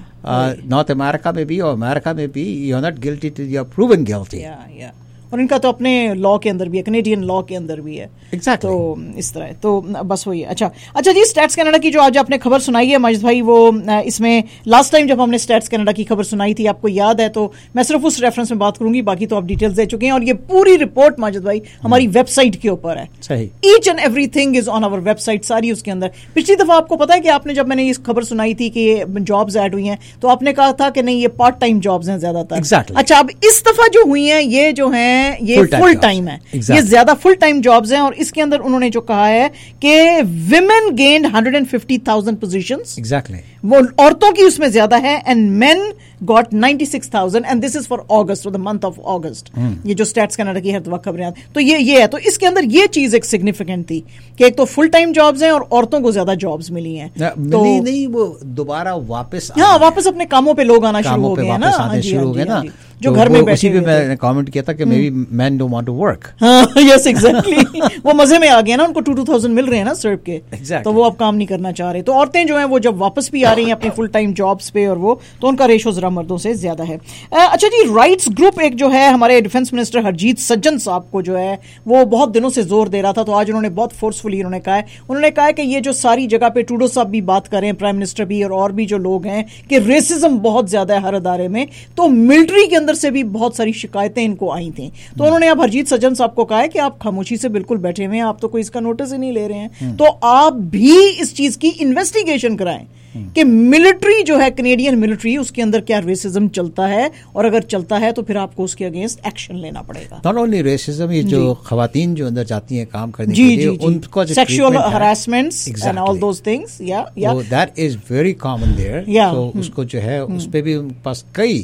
North America में भी और अमेरिका में भी you are not guilty till you are proven guilty. और इनका तो अपने लॉ के अंदर भी है, कैनेडियन लॉ के अंदर भी है। exactly. तो इस तरह तो बस वही है। अच्छा अच्छा जी, स्टैट्स कनाडा की जो आज आपने खबर सुनाई है माजिद भाई, वो इसमें लास्ट टाइम जब हमने स्टैट्स कनाडा की खबर सुनाई थी आपको याद है, तो मैं सिर्फ उस रेफरेंस में बात करूंगी, बाकी तो आप डिटेल्स दे चुके हैं और ये पूरी रिपोर्ट माजिद भाई हमारी वेबसाइट के ऊपर है। सही, each and everything is on our website, सारी उसके अंदर। पिछली दफा आपको पता है कि आपने जब मैंने इस खबर सुनाई थी कि ये जॉब्स ऐड हुई हैं तो आपने कहा था कि नहीं ये पार्ट टाइम जॉब्स हैं ज्यादातर। exactly. अच्छा अब इस दफा जो हुई हैं ये जो हैं ये फुल टाइम है। exactly. ये ज्यादा फुल टाइम जॉब्स हैं और इसके अंदर उन्होंने जो कहा है कि women gained one hundred fifty thousand positions. Exactly, वो औरतों की उसमें ज्यादा है, and men got ninety-six thousand and this is for August, for the month of August. ये जो स्टैट्स कनाडा की हर दफा खबरें आती तो ये ये है। तो इसके अंदर ये चीज एक सिग्निफिकेंट थी कि एक तो फुल टाइम जॉब्स हैं और औरतों को ज्यादा जॉब्स मिली हैं। तो नहीं, नहीं वो दोबारा वापस हाँ वापस अपने कामों पे लोग आना शुरू हो गए हैं ना, शुरू हो गए ना, जो घर में बैठे उसी पे मैंने कमेंट किया था कि maybe man don't want to work. Yes exactly, वो मजे में आ गए ना, उनको टू टू थाउजेंड मिल रहे हैं ना सर्व के, exactly. तो वो अब काम नहीं करना चाह रहे। तो औरतें जो हैं वो जब वापस भी आ रही हैं अपनी फुल टाइम जॉब्स पे और वो तो उनका रेशो जरा मर्दों से ज्यादा है। अच्छा जी, राइट्स ग्रुप एक जो है हमारे डिफेंस मिनिस्टर हरजीत सज्जन साहब को जो है वो बहुत दिनों से जोर दे रहा था, तो आज उन्होंने बहुत फोर्सफुली उन्होंने कहा है उन्होंने कहा है कि ये जो सारी जगह पे ट्रूडो साहब भी बात कर रहे हैं, प्राइम मिनिस्टर भी और, और भी जो लोग हैं कि रेसिज्म बहुत ज्यादा है हर अदारे में, तो मिलिट्री के अंदर से भी बहुत सारी शिकायतें इनको आई थी। तो उन्होंने अब हरजीत सज्जन साहब को कहा है कि आप खामोशी से बिल्कुल बैठे हुए हैं, आप तो कोई इसका नोटिस ही नहीं ले रहे हैं, तो आप भी इस चीज की इन्वेस्टिगेशन कराएं कि मिलिट्री जो है कैनेडियन मिलिट्री उसके अंदर क्या रेसिज्म चलता है, और अगर चलता है तो फिर आपको उसके अगेंस्ट एक्शन लेना पड़ेगा। नॉट ओनली रेसिज्म, ये जो खवातीन जो अंदर जाती हैं काम करने जी, के लिए उनको sexual harassments and all those things, या या that is very common there. तो उसको जो है उस पे भी उनके पास कई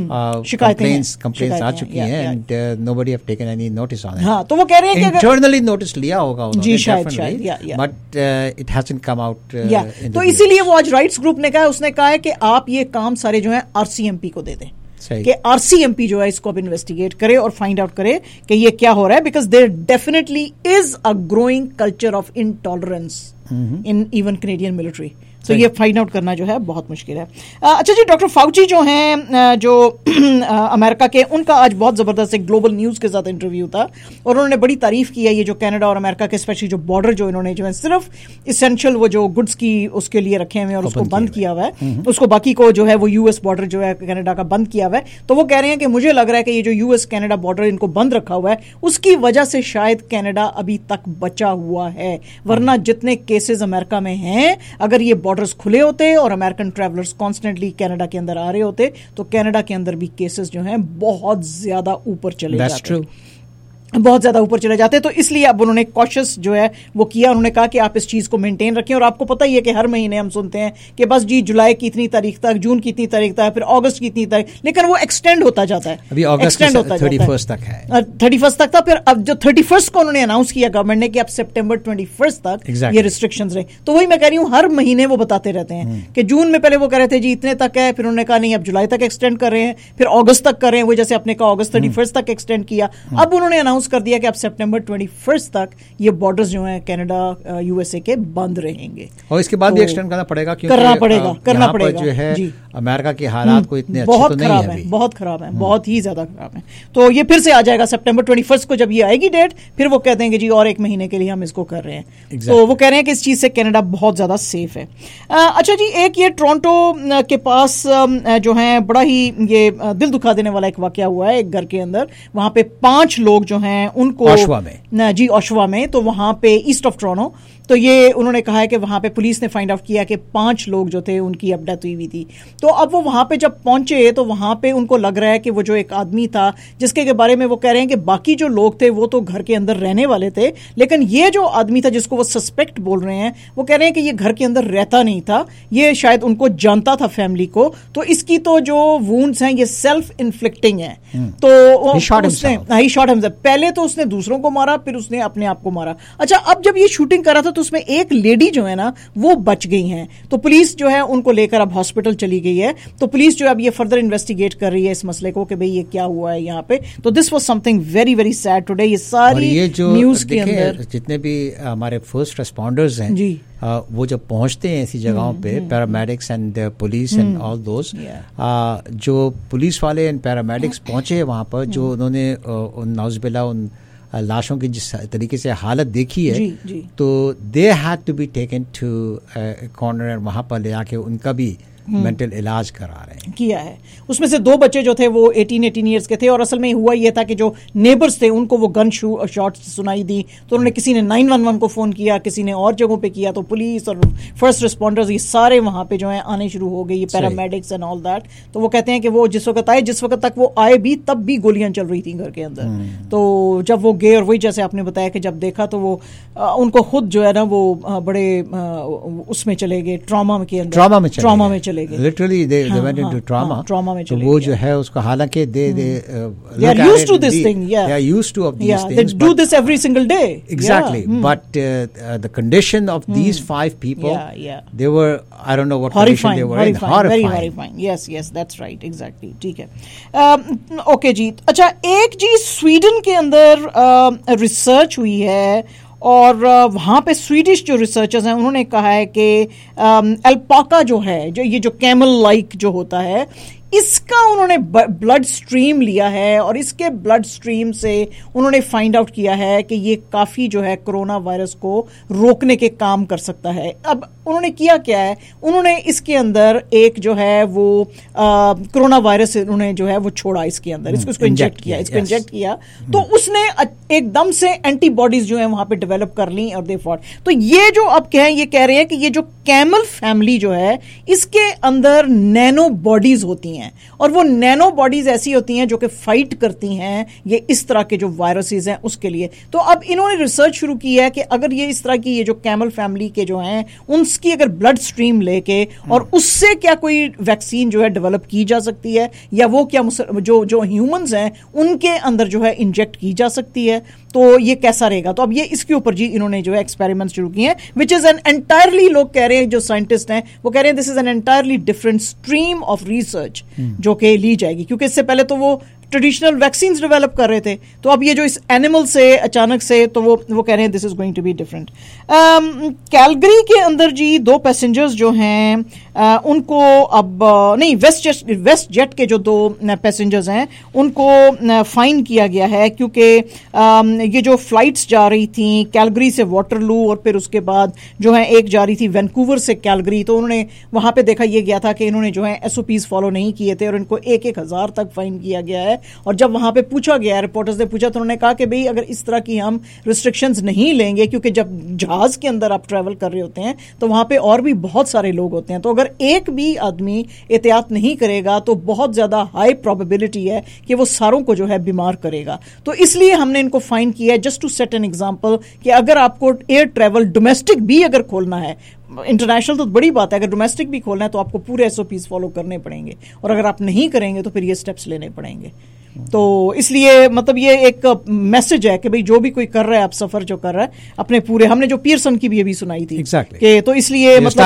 कंप्लेंट्स कंप्लेंट्स आ चुकी हैं and nobody have taken any notice on it. हां तो वो कह रहे हैं कि इंटरनली नोटिस लिया होगा उन्होंने, definitely, but it hasn't come out. तो इसीलिए वो आज राइट्स ग्रुप ने कहा, उसने कहा है कि आप ये काम सारे जो है आरसीएमपी को दे दें, कि आरसीएमपी जो है इसको अब इन्वेस्टिगेट करे और फाइंड आउट करे कि ये क्या हो रहा है, because there definitely is a growing culture of intolerance in even Canadian military. तो ये फाइंड आउट करना जो है बहुत मुश्किल है. अच्छा जी, डॉक्टर फाउची जो हैं जो अमेरिका के, उनका आज बहुत ज़बरदस्त एक ग्लोबल न्यूज़ के साथ इंटरव्यू था और उन्होंने बड़ी तारीफ की है ये जो कनाडा और अमेरिका के स्पेशली जो बॉर्डर जो इन्होंने जो है सिर्फ इसेंशियल वो जो गुड्स की उसके लिए रखे हुए हैं और उसको बंद किया हुआ है, उसको बाकी को जो है वो यूएस बॉर्डर जो है कनाडा का बंद किया हुआ है. तो वो कह रहे हैं कि मुझे लग रहा है कि ये जो यूएस कनाडा बॉर्डर इनको बंद रखा हुआ है उसकी वजह से शायद कनाडा अभी तक बचा हुआ है, वरना जितने केसेस अमेरिका में हैं अगर ये बॉर्डर्स खुले होते और अमेरिकन ट्रैवलर्स कॉन्स्टेंटली कनाडा के अंदर आ रहे होते तो कनाडा के अंदर भी केसेस जो हैं बहुत ज्यादा ऊपर चले जाते, बहुत ज्यादा ऊपर चले जाते. तो इसलिए अब उन्होंने कॉशियस जो है वो किया. उन्होंने कहा कि आप इस चीज को मेंटेन रखें. और आपको पता ही है कि हर महीने हम सुनते हैं कि बस जी जुलाई की इतनी तारीख तक, जून की इतनी तारीख तक, फिर अगस्त की इतनी तारीख, लेकिन वो एक्सटेंड होता जाता है. अभी अगस्त थर्टी फर्स्ट तक है, थर्टी फर्स्ट तक था. फिर अब जो थर्टी फर्स्ट को उन्होंने अनाउंस किया गवर्नमेंट ने कि अब सितंबर ट्वेंटी फर्स्ट तक exactly. ये रिस्ट्रिक्शंस रहे. तो वही मैं कह रही हूँ हर महीने वो बताते रहते हैं hmm. कि जून में पहले वो कह रहे थे जी इतने तक है, फिर उन्होंने कहा नहीं अब जुलाई तक एक्सटेंड कर रहे हैं, फिर अगस्त तक कर रहे हैं, वो जैसे अपने कहा अगस्त थर्टी फर्स्ट तक एक्सटेंड किया. अब उन्होंने अनाउंस कर दिया कि अब सितंबर ट्वेंटी फर्स्ट तक ये बॉर्डर्स जो हैं कनाडा यूएसए के बंद रहेंगे. और इसके बाद तो भी एक्सटेंड करना पड़ेगा, क्योंकि करना पड़ेगा करना पड़ेगा जो है अमेरिका के हालात को इतने अच्छे तो नहीं है अभी, बहुत खराब है, बहुत ही ज्यादा खराब है. तो ये फिर से आ जाएगा सितंबर ट्वेंटी फर्स्ट को जब ये आएगी डेट, फिर वो कहते हैं कि जी और एक महीने के लिए हम इसको कर रहे हैं. exactly. तो वो कह रहे हैं कि इस चीज से कनाडा बहुत ज्यादा सेफ है. अच्छा जी, एक ये टोरंटो के पास जो है बड़ा ही ये दिल दुखा देने वाला एक वाकया हुआ है. एक घर के अंदर वहां पे पांच लोग जो हैं उनको ओशवा में जी ओशवा में, तो वहां पे ईस्ट ऑफ टोरंटो, तो ये उन्होंने कहा है कि वहां पे पुलिस ने फाइंड आउट किया कि पांच लोग जो थे उनकी अब डेथ हुई हुई थी. तो अब वो वहां पे जब पहुंचे तो वहां पे उनको लग रहा है कि वो जो एक आदमी था जिसके के बारे में वो कह रहे हैं कि बाकी जो लोग थे वो तो घर के अंदर रहने वाले थे, लेकिन ये जो आदमी था जिसको वो सस्पेक्ट बोल रहे हैं वो कह रहे हैं कि ये घर के अंदर रहता नहीं था, ये शायद उनको जानता था फैमिली को. तो इसकी तो जो वुंड्स हैं ये सेल्फ इन्फ्लिक्टिंग है. तो उसने ही शॉट हिमसेल्फ, पहले तो उसने दूसरों को मारा, फिर उसने अपने आप को मारा. अच्छा, अब जब ये शूटिंग कर रहा था तो उसमें एक लेडी जो है ना वो बच गई हैं. तो पुलिस जो है उनको लेकर अब हॉस्पिटल चली गई है. तो पुलिस जो है अब ये फर्दर इन्वेस्टिगेट कर रही है इस मसले को कि भाई ये क्या हुआ है यहाँ पे. तो this was something very very sad today. ये सारी ये जो न्यूज के अंदर जितने भी हमारे फर्स्ट रिस्पॉन्डर्स हैं जी, Uh, वो जब पहुंचते हैं ऐसी जगहों पे, paramedics and police and all those, जो पुलिस वाले एंड पैरामेडिक्स पहुंचे वहाँ पर, जो उन्होंने उन नाउज़ुबिल्लाह उन लाशों की जिस तरीके से हालत देखी है, जी, जी. तो they had to be taken to corner, वहाँ पर ले आके उनका भी मेंटल इलाज करा रहे हैं, किया है. उसमें से दो बच्चे जो थे वो अठारह अठारह इयर्स के थे और असल में हुआ ये था कि जो नेबर्स थे उनको वो गन शॉट सुनाई दी, तो उन्होंने किसी ने नाइन वन वन को फोन किया, किसी ने और जगहों पे किया, तो पुलिस और फर्स्ट रिस्पॉन्डर्स ये सारे वहां पे जो है आने शुरू हो गई, पैरामेडिक्स एंड ऑल दैट. तो वो कहते हैं कि वो जिस वक्त आए, जिस वक्त तक वो आए भी तब भी गोलियां चल रही थी घर के अंदर. तो जब वो गए और वही जैसे आपने बताया कि जब देखा तो वो आ, उनको खुद जो है ना वो आ, बड़े आ, उसमें चले गए, ट्रॉमा के अंदर, ट्रॉमा में ट्रॉमा में चले गए. Literally they, they went into trauma. Trauma में तो वो जो है उसको, हालांकि they they uh, they are used to this thing. Yeah, they are used to of these yeah, things. They do this every single day. Exactly, yeah. but uh, uh, the condition of mm. these five people, yeah, yeah. they were, I don't know what horrifying, condition they were horrifying, in. Horrifying, very horrifying. Yes, yes, that's right, exactly. ठीक है. Okay जी. अच्छा, एक जी Sweden के अंदर research हुई है और वहाँ पे स्वीडिश जो रिसर्चर्स हैं उन्होंने कहा है कि अल्पाका जो है, जो ये जो कैमल लाइक जो होता है, इसका उन्होंने ब्लड स्ट्रीम लिया है और इसके ब्लड स्ट्रीम से उन्होंने फाइंड आउट किया है कि ये काफ़ी जो है कोरोना वायरस को रोकने के काम कर सकता है. अब उन्होंने किया क्या है, उन्होंने इसके अंदर एक जो है वो कोरोना वायरस उन्होंने जो है वो छोड़ा इसके अंदर, इसको इसको इंजेक्ट किया, इसको इंजेक्ट किया, तो उसने एकदम से एंटीबॉडीज जो है वहां पे डेवलप कर ली और दे फॉट. तो ये जो अब क्या है, ये कह रहे हैं कि ये जो कैमल फैमिली जो है इसके अंदर नैनो बॉडीज होती हैं और वो नैनो बॉडीज ऐसी होती हैं जो कि फाइट करती हैं ये इस तरह के जो वायरसेस हैं उसके लिए. तो अब इन्होंने रिसर्च शुरू की है कि अगर ये इस तरह की ये जो कैमल फैमिली के जो हैं उनकी अगर ब्लड स्ट्रीम लेके और उससे क्या कोई वैक्सीन जो है डेवलप की जा सकती है या वो क्या जो जो ह्यूमंस हैं उनके अंदर जो है इंजेक्ट की जा सकती है, तो ये कैसा रहेगा. तो अब ये इसके ऊपर जी इन्होंने जो है एक्सपेरिमेंट शुरू किए हैं, विच इज एन एंटायरली, लोग कह रहे हैं जो साइंटिस्ट हैं वो कह रहे हैं this is an entirely different stream of research जो कि ली जाएगी, क्योंकि इससे पहले तो वो ट्रेडिशनल वैक्सीन्स डेवलप कर रहे थे, तो अब ये जो इस एनिमल से अचानक से, तो वो वो कह रहे हैं this is going to be different. Calgary के अंदर जी दो पैसेंजर्स जो हैं Uh, उनको अब uh, नहीं वेस्ट जेट वेस्ट जेट के जो दो पैसेंजर्स हैं उनको फाइन uh, किया गया है, क्योंकि um, ये जो फ्लाइट्स जा रही थी कैलगरी से वाटरलू और फिर उसके बाद जो है एक जा रही थी वैंकूवर से कैलगरी, तो उन्होंने वहां पे देखा ये गया था कि इन्होंने जो है एसओपीज फॉलो नहीं किए थे और इनको एक एक हजार तक फाइन किया गया है. और जब वहां पे पूछा गया, रिपोर्टर्स ने पूछा, तो उन्होंने कहा कि भाई अगर इस तरह की हम रिस्ट्रिक्शंस नहीं लेंगे, क्योंकि जब जहाज के अंदर आप ट्रैवल कर रहे होते हैं तो वहां पे और भी बहुत सारे लोग होते हैं, तो अगर एक भी आदमी एहतियात नहीं करेगा तो बहुत ज्यादा हाई प्रोबेबिलिटी है कि वो सारों को जो है बीमार करेगा. तो इसलिए हमने इनको फाइन किया है, just to set an example कि अगर आपको एयर ट्रैवल डोमेस्टिक भी अगर खोलना है, इंटरनेशनल तो बड़ी बात है, अगर डोमेस्टिक भी खोलना है तो आपको पूरे एसओपीज फॉलो करने पड़ेंगे, और अगर आप नहीं करेंगे तो फिर ये स्टेप्स लेने पड़ेंगे. तो इसलिए मतलब ये एक मैसेज है कि भाई जो भी कोई कर रहा है, आप सफर जो कर रहा है अपने पूरे, हमने जो पियर्सन की भी अभी सुनाई थी exactly. कि तो इसलिए मतलब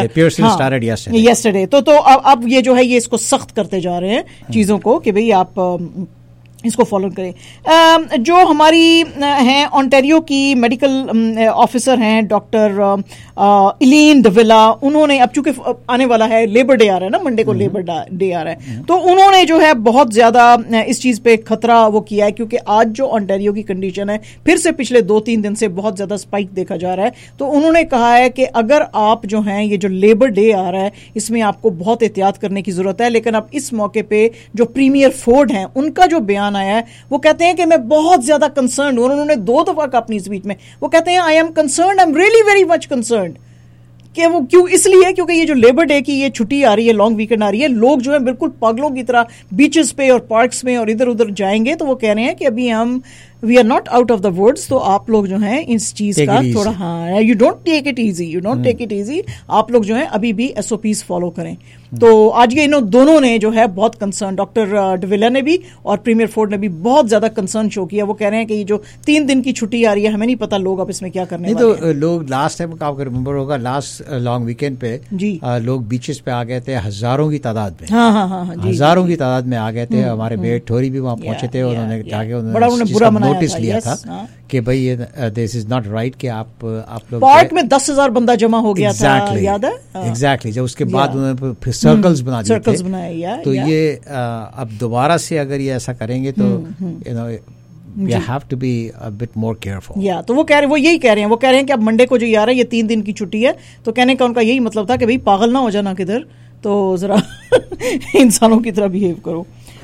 yesterday. तो तो अब अब ये जो है ये इसको सख्त करते जा रहे हैं चीजों को कि भाई आप इसको फॉलो करें. जो हमारी हैं ऑन्टेरियो की मेडिकल ऑफिसर हैं डॉक्टर इलीन डविला, उन्होंने अब चूंकि आने वाला है लेबर डे आ रहा है ना, मंडे को लेबर डे आ रहा है, तो उन्होंने जो है बहुत ज्यादा इस चीज पे खतरा वो किया है, क्योंकि आज जो ऑन्टेरियो की कंडीशन है फिर से पिछले दो तीन दिन से बहुत ज्यादा स्पाइक देखा जा रहा है. तो उन्होंने कहा है कि अगर आप जो हैं ये जो लेबर डे आ रहा है इसमें आपको बहुत एहतियात करने की जरूरत है. लेकिन अब इस मौके पे जो प्रीमियर फोर्ड हैं उनका जो बयान आया है वो कहते हैं कि मैं बहुत ज्यादा कंसर्न हूं, उन्होंने दो दफा कहा अपनी स्पीच में, वो कहते हैं I am concern, I am really very much concern. कि वो क्यों, इसलिए क्योंकि ये जो लेबर डे की ये छुट्टी आ रही है, लॉन्ग वीकेंड आ रही है, लोग जो है बिल्कुल पागलों की तरह बीचेस पे और पार्क्स में और इधर उधर जाएंगे. तो वो कह रहे हैं कि अभी हम we are not out of the woods, तो आप लोग जो हैं इस चीज का थोड़ा, हाँ, you don't take it easy, you don't take it easy, आप लोग जो है अभी भी एसओपीज फॉलो करें. तो आज ये इन दोनों ने जो है बहुत कंसर्न, डॉक्टर डिविला ने भी और प्रीमियर फोर्ड ने भी बहुत ज्यादा कंसर्न शो किया. वो कह रहे हैं कि ये जो तीन दिन की छुट्टी आ रही है, हमें नहीं पता लोग अब इसमें क्या करने वाले हैं. तो लोग लास्ट टाइम आपको रिमेंबर होगा, लास्ट लॉन्ग वीकेंड पे जी लोग बीचेस पे आ गए थे हजारों की तादाद में, हाँ हाँ हाँ हजारों की तादाद में आ गए थे. हमारे मेयर ठोरी भी वहाँ पहुंचे थे, उन्होंने जाके उन्होंने बुरा नोटिस लिया था कि भाई ये दिस इज नॉट राइट कि आप आप लोग पार्क में दस हजार बंदा जमा हो गया था, याद है? एग्जैक्टली. जब उसके बाद उन्होंने फिर सर्कल्स बना दिए सर्कल्स बनाए, तो ये अब दोबारा से अगर ये ऐसा करेंगे तो you know we have to be a bit more careful. या तो वो कह रहे वो यही कह रहे हैं, वो कह रहे हैं कि अब मंडे को जो ये आ रहा है ये तीन दिन की छुट्टी है, तो कहने का उनका यही मतलब था कि भाई पागल ना हो जाना किधर, तो जरा इंसानों की तरह बिहेव करो.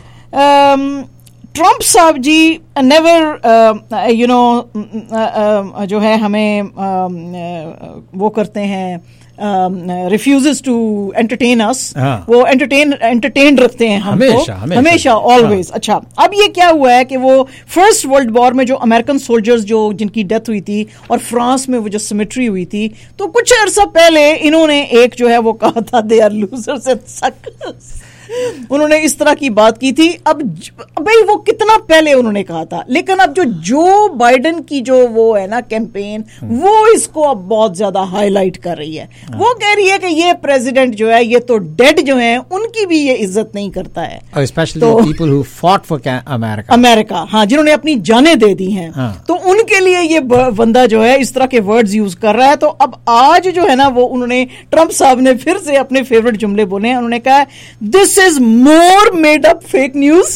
ट्रम्प साहब जी नेवर यू नो जो है हमें uh, वो करते हैं, रिफ्यूजेस टू एंटरटेन अस, वो एंटरटेन एंटरटेन रखते हैं हमको हमेशा हमेशा ऑलवेज. अच्छा, अब ये क्या हुआ है कि वो फर्स्ट वर्ल्ड वॉर में जो अमेरिकन सोल्जर्स जो जिनकी डेथ हुई थी और फ्रांस में वो जो सिमेट्री हुई थी, तो कुछ अर्सा पहले इन्होंने एक जो है वो कहा था they are losers and suckers, उन्होंने इस तरह की बात की थी. अब भाई वो कितना पहले उन्होंने कहा था, लेकिन अब जो जो बाइडेन की जो वो है ना कैंपेन, वो इसको अब बहुत ज्यादा हाईलाइट कर रही है. वो कह रही है कि ये प्रेसिडेंट जो है ये तो डेड जो है उनकी भी ये इज्जत नहीं करता है, specially people who fought for America America हाँ, जिन्होंने अपनी जानें दे दी हैं, हाँ. तो उनके लिए ये बंदा जो है इस तरह के वर्ड्स यूज कर रहा है. तो अब आज जो है ना वो उन्होंने ट्रम्प साहब ने फिर से अपने फेवरेट जुमले बोले हैं. उन्होंने कहा this is more made up fake news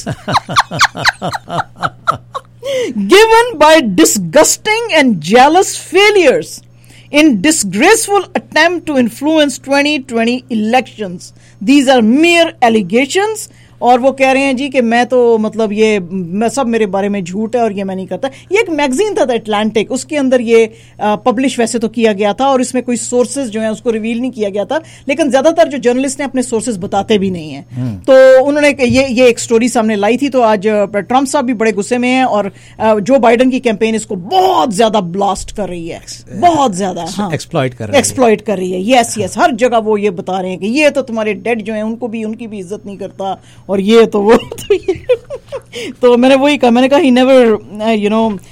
given by disgusting and jealous failures in disgraceful attempt to influence twenty twenty elections. These are mere allegations. और वो कह रहे हैं जी कि मैं तो मतलब ये मैं सब मेरे बारे में झूठ है और ये मैं नहीं करता. ये एक मैगजीन था अटलांटिक, उसके अंदर ये पब्लिश वैसे तो किया गया था और इसमें कोई सोर्सेज जो है उसको रिवील नहीं किया गया था, लेकिन ज्यादातर जो जर्नलिस्ट ने अपने सोर्सेज बताते भी नहीं है. तो उन्होंने ये ये एक स्टोरी सामने लाई थी. तो आज ट्रम्प साहब भी बड़े गुस्से में हैं और जो बाइडेन की कैंपेन इसको बहुत ज्यादा ब्लास्ट कर रही है, बहुत ज्यादा एक्सप्लॉइट कर रही है एक्सप्लॉइट कर रही है यस यस हर जगह वो ये बता रहे हैं कि ये तो तुम्हारे डेड जो है उनको भी उनकी भी इज्जत नहीं करता और ये तो वो तो, ये, तो मैंने वही कहा, मैंने कहा he never you know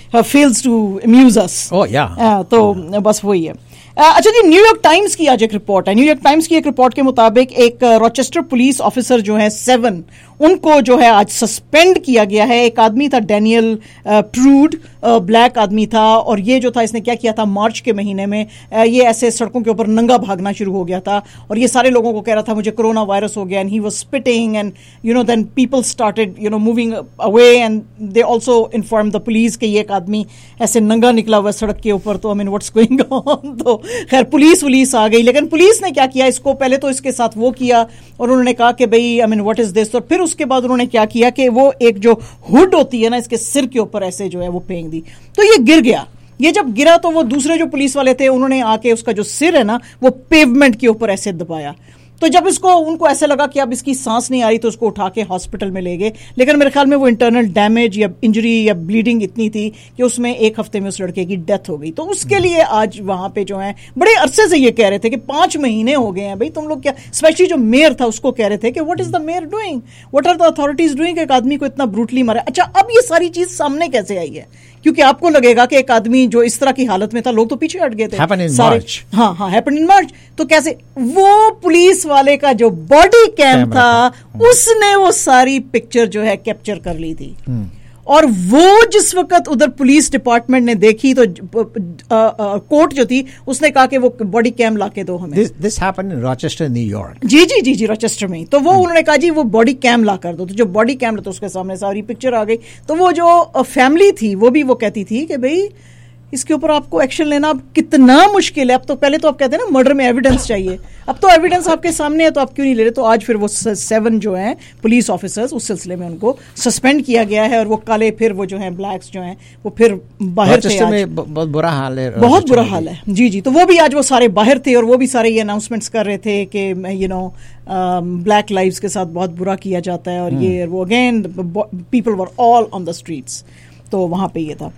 fails to amuse us. Oh yeah. uh, तो बस वही है. अच्छा जी, न्यूयॉर्क टाइम्स की आज एक रिपोर्ट है. न्यूयॉर्क टाइम्स की एक रिपोर्ट के मुताबिक एक रॉचेस्टर पुलिस ऑफिसर जो है सेवन, उनको जो है आज सस्पेंड किया गया है. एक आदमी था डैनियल प्रूड, ब्लैक आदमी था, और ये जो था इसने क्या किया था, मार्च के महीने में ये ऐसे सड़कों के ऊपर नंगा भागना शुरू हो गया था और ये सारे लोगों को कह रहा था मुझे कोरोना वायरस हो गया. And he was spitting and you know then people started you know moving away and they also inform the police कि ये एक आदमी ऐसे नंगा निकला हुआ सड़क के ऊपर. तो I mean what's going on. तो खैर पुलिस पुलिस आ गई, लेकिन पुलिस ने क्या किया, इसको पहले तो इसके साथ वो किया और उन्होंने कहा कि भाई I mean what is this. और फिर उसके बाद उन्होंने क्या किया कि वो एक जो हुड होती है ना इसके सिर के ऊपर ऐसे जो है वो फेंक दी. तो ये गिर गया. ये जब गिरा तो वो दूसरे जो पुलिस वाले थे उन्होंने आके उसका जो सिर है ना वो पेवमेंट के ऊपर ऐसे दबाया. तो जब इसको उनको ऐसे लगा कि अब इसकी सांस नहीं आ रही तो उसको उठा के हॉस्पिटल में ले गए, लेकिन मेरे ख्याल में वो इंटरनल डैमेज या इंजरी या ब्लीडिंग इतनी थी कि उसमें एक हफ्ते में उस लड़के की डेथ हो गई. तो उसके लिए आज वहां पे जो है बड़े अरसे से ये कह रहे थे कि पांच महीने हो गए हैं भाई तुम लोग क्या, स्पेशली जो मेयर था उसको कह रहे थे कि what is the mayor doing, what are the authorities doing, एक आदमी को इतना ब्रूटली मारा. अच्छा, अब ये सारी चीज सामने कैसे आई है, क्योंकि आपको लगेगा कि एक आदमी जो इस तरह की हालत में था, लोग तो पीछे हट गए थे सारे. हाँ हाँ हैपन इन मार्च. तो कैसे वो पुलिस वाले का जो बॉडी कैम था उसने वो सारी पिक्चर जो है कैप्चर कर ली थी. और वो जिस वक्त उधर पुलिस डिपार्टमेंट ने देखी तो कोर्ट जो थी उसने कहा कि वो बॉडी कैम लाके दो हमें. This happened in Rochester New York. जी जी जी जी रॉचेस्टर में. तो वो hmm. उन्होंने कहा जी वो बॉडी कैम ला कर दो. तो जो बॉडी कैम तो उसके सामने सारी पिक्चर आ गई. तो वो जो फैमिली थी वो भी वो कहती थी कि भाई इसके ऊपर आपको एक्शन लेना अब कितना मुश्किल है. अब तो पहले तो आप कहते हैं ना मर्डर में एविडेंस चाहिए, अब तो एविडेंस आपके सामने है तो आप क्यों नहीं ले रहे. तो आज फिर वो सेवन जो हैं पुलिस ऑफिसर्स उस सिलसिले में उनको सस्पेंड किया गया है. और वो काले फिर वो जो हैं ब्लैक्स जो हैं वो फिर बाहर थे. आज बहुत बुरा हाल है, बहुत बुरा हाल है. जी जी. तो वो भी आज वो सारे बाहर थे और वो भी सारे ये अनाउंसमेंट्स कर रहे थे कि यू नो ब्लैक लाइव्स के साथ बहुत बुरा किया जाता है. और ये वो again people were all on the streets. तो वहां पे ये था.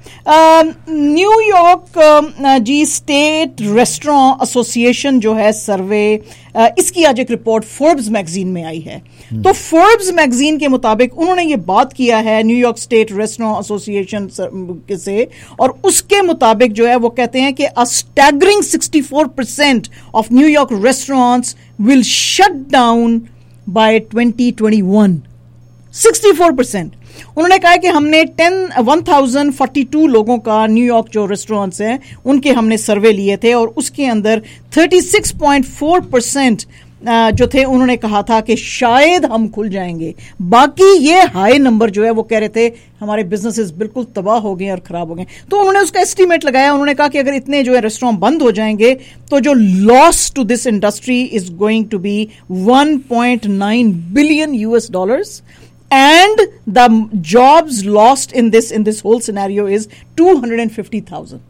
न्यूयॉर्क जी स्टेट रेस्टोरेंट एसोसिएशन जो है सर्वे, इसकी आज एक रिपोर्ट फोर्ब्स मैगजीन में आई है. तो फोर्ब्स मैगजीन के मुताबिक उन्होंने ये बात किया है न्यूयॉर्क स्टेट रेस्टोरेंट एसोसिएशन से, और उसके मुताबिक जो है वो कहते हैं कि a staggering sixty four percent of New York restaurants will shut down by twenty twenty one. Sixty four percent. उन्होंने कहा कि हमने ten one thousand forty two लोगों का न्यूयॉर्क जो रेस्टोरेंट्स हैं उनके हमने सर्वे लिए थे और उसके अंदर thirty six point four percent जो थे उन्होंने कहा था कि शायद हम खुल जाएंगे. बाकी ये हाई नंबर जो है वो कह रहे थे हमारे बिजनेसेस बिल्कुल तबाह हो गए और खराब हो गए. तो उन्होंने उसका एस्टीमेट लगाया. उन्होंने कहा कि अगर इतने जो है रेस्टोरेंट बंद हो जाएंगे तो जो loss to this industry is going to be one point nine billion US dollars. And the jobs lost in this in this whole scenario is two hundred fifty thousand.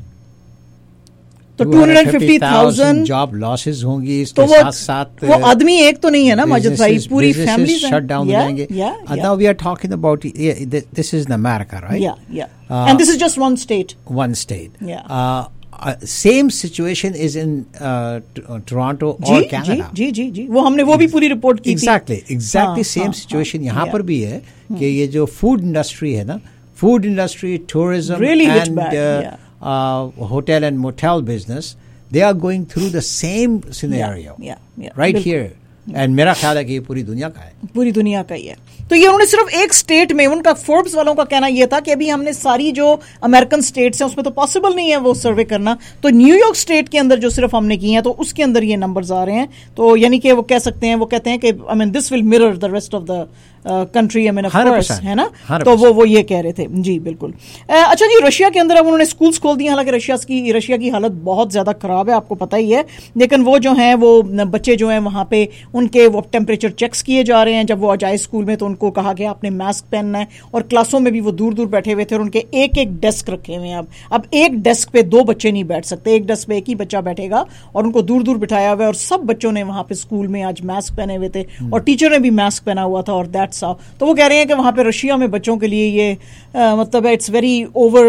तो two hundred fifty thousand job losses होंगी. इसके साथ साथ वो आदमी एक तो नहीं है ना माजिद भाई, पूरी फैमिली शट डाउन हो जाएंगे. Now we are talking about this is in America, right? Yeah, yeah. Uh, and this is just one state. One state. Yeah. Uh, Uh, same situation is in uh, t- uh, Toronto ji, or Canada. जी जी जी वो हमने वो भी पूरी report की exactly, थी. exactly हाँ, same हाँ, situation हाँ, यहाँ yeah. पर भी है कि ये जो फूड इंडस्ट्री है ना, food industry, tourism and hotel and motel business, they are going through the same scenario right here. And मेरा ख्याल है कि ये पूरी दुनिया का है, पूरी दुनिया का ही है. तो ये उन्होंने सिर्फ एक स्टेट में, उनका फोर्ब्स वालों का कहना ये था कि अभी हमने सारी जो अमेरिकन स्टेट्स हैं उसमें तो पॉसिबल नहीं है वो सर्वे करना, तो न्यूयॉर्क स्टेट के अंदर जो सिर्फ हमने की है तो उसके अंदर ये नंबर्स आ रहे हैं. तो यानी कि वो कह सकते हैं, वो कहते हैं कि I mean this will mirror the rest of the country, I mean of course, है ना. तो वो वो ये कह रहे थे. जी बिल्कुल. uh, अच्छा जी, रशिया के अंदर अब उन्होंने स्कूल्स खोल दिए. हालांकि रशिया की रशिया की हालत बहुत ज्यादा खराब है, आपको पता ही है, लेकिन वो जो हैं वो बच्चे जो हैं वहां पे उनके वो टेम्परेचर चेक्स किए जा रहे हैं. जब वो जाए स्कूल में तो उनको कहा गया आपने मास्क पहनना है, और क्लासों में भी वो दूर दूर बैठे हुए थे और उनके एक एक डेस्क रखे हुए हैं. अब अब एक डेस्क पे दो बच्चे नहीं बैठ सकते, एक डेस्क पे एक ही बच्चा बैठेगा और उनको दूर दूर बिठाया हुआ है. और सब बच्चों ने वहां पे स्कूल में आज मास्क पहने हुए थे और टीचर ने भी मास्क पहना हुआ था. और दैट दैट्स हाउ. तो वो कह रहे हैं कि वहाँ पे रशिया में बच्चों के लिए ये uh, मतलब it's very over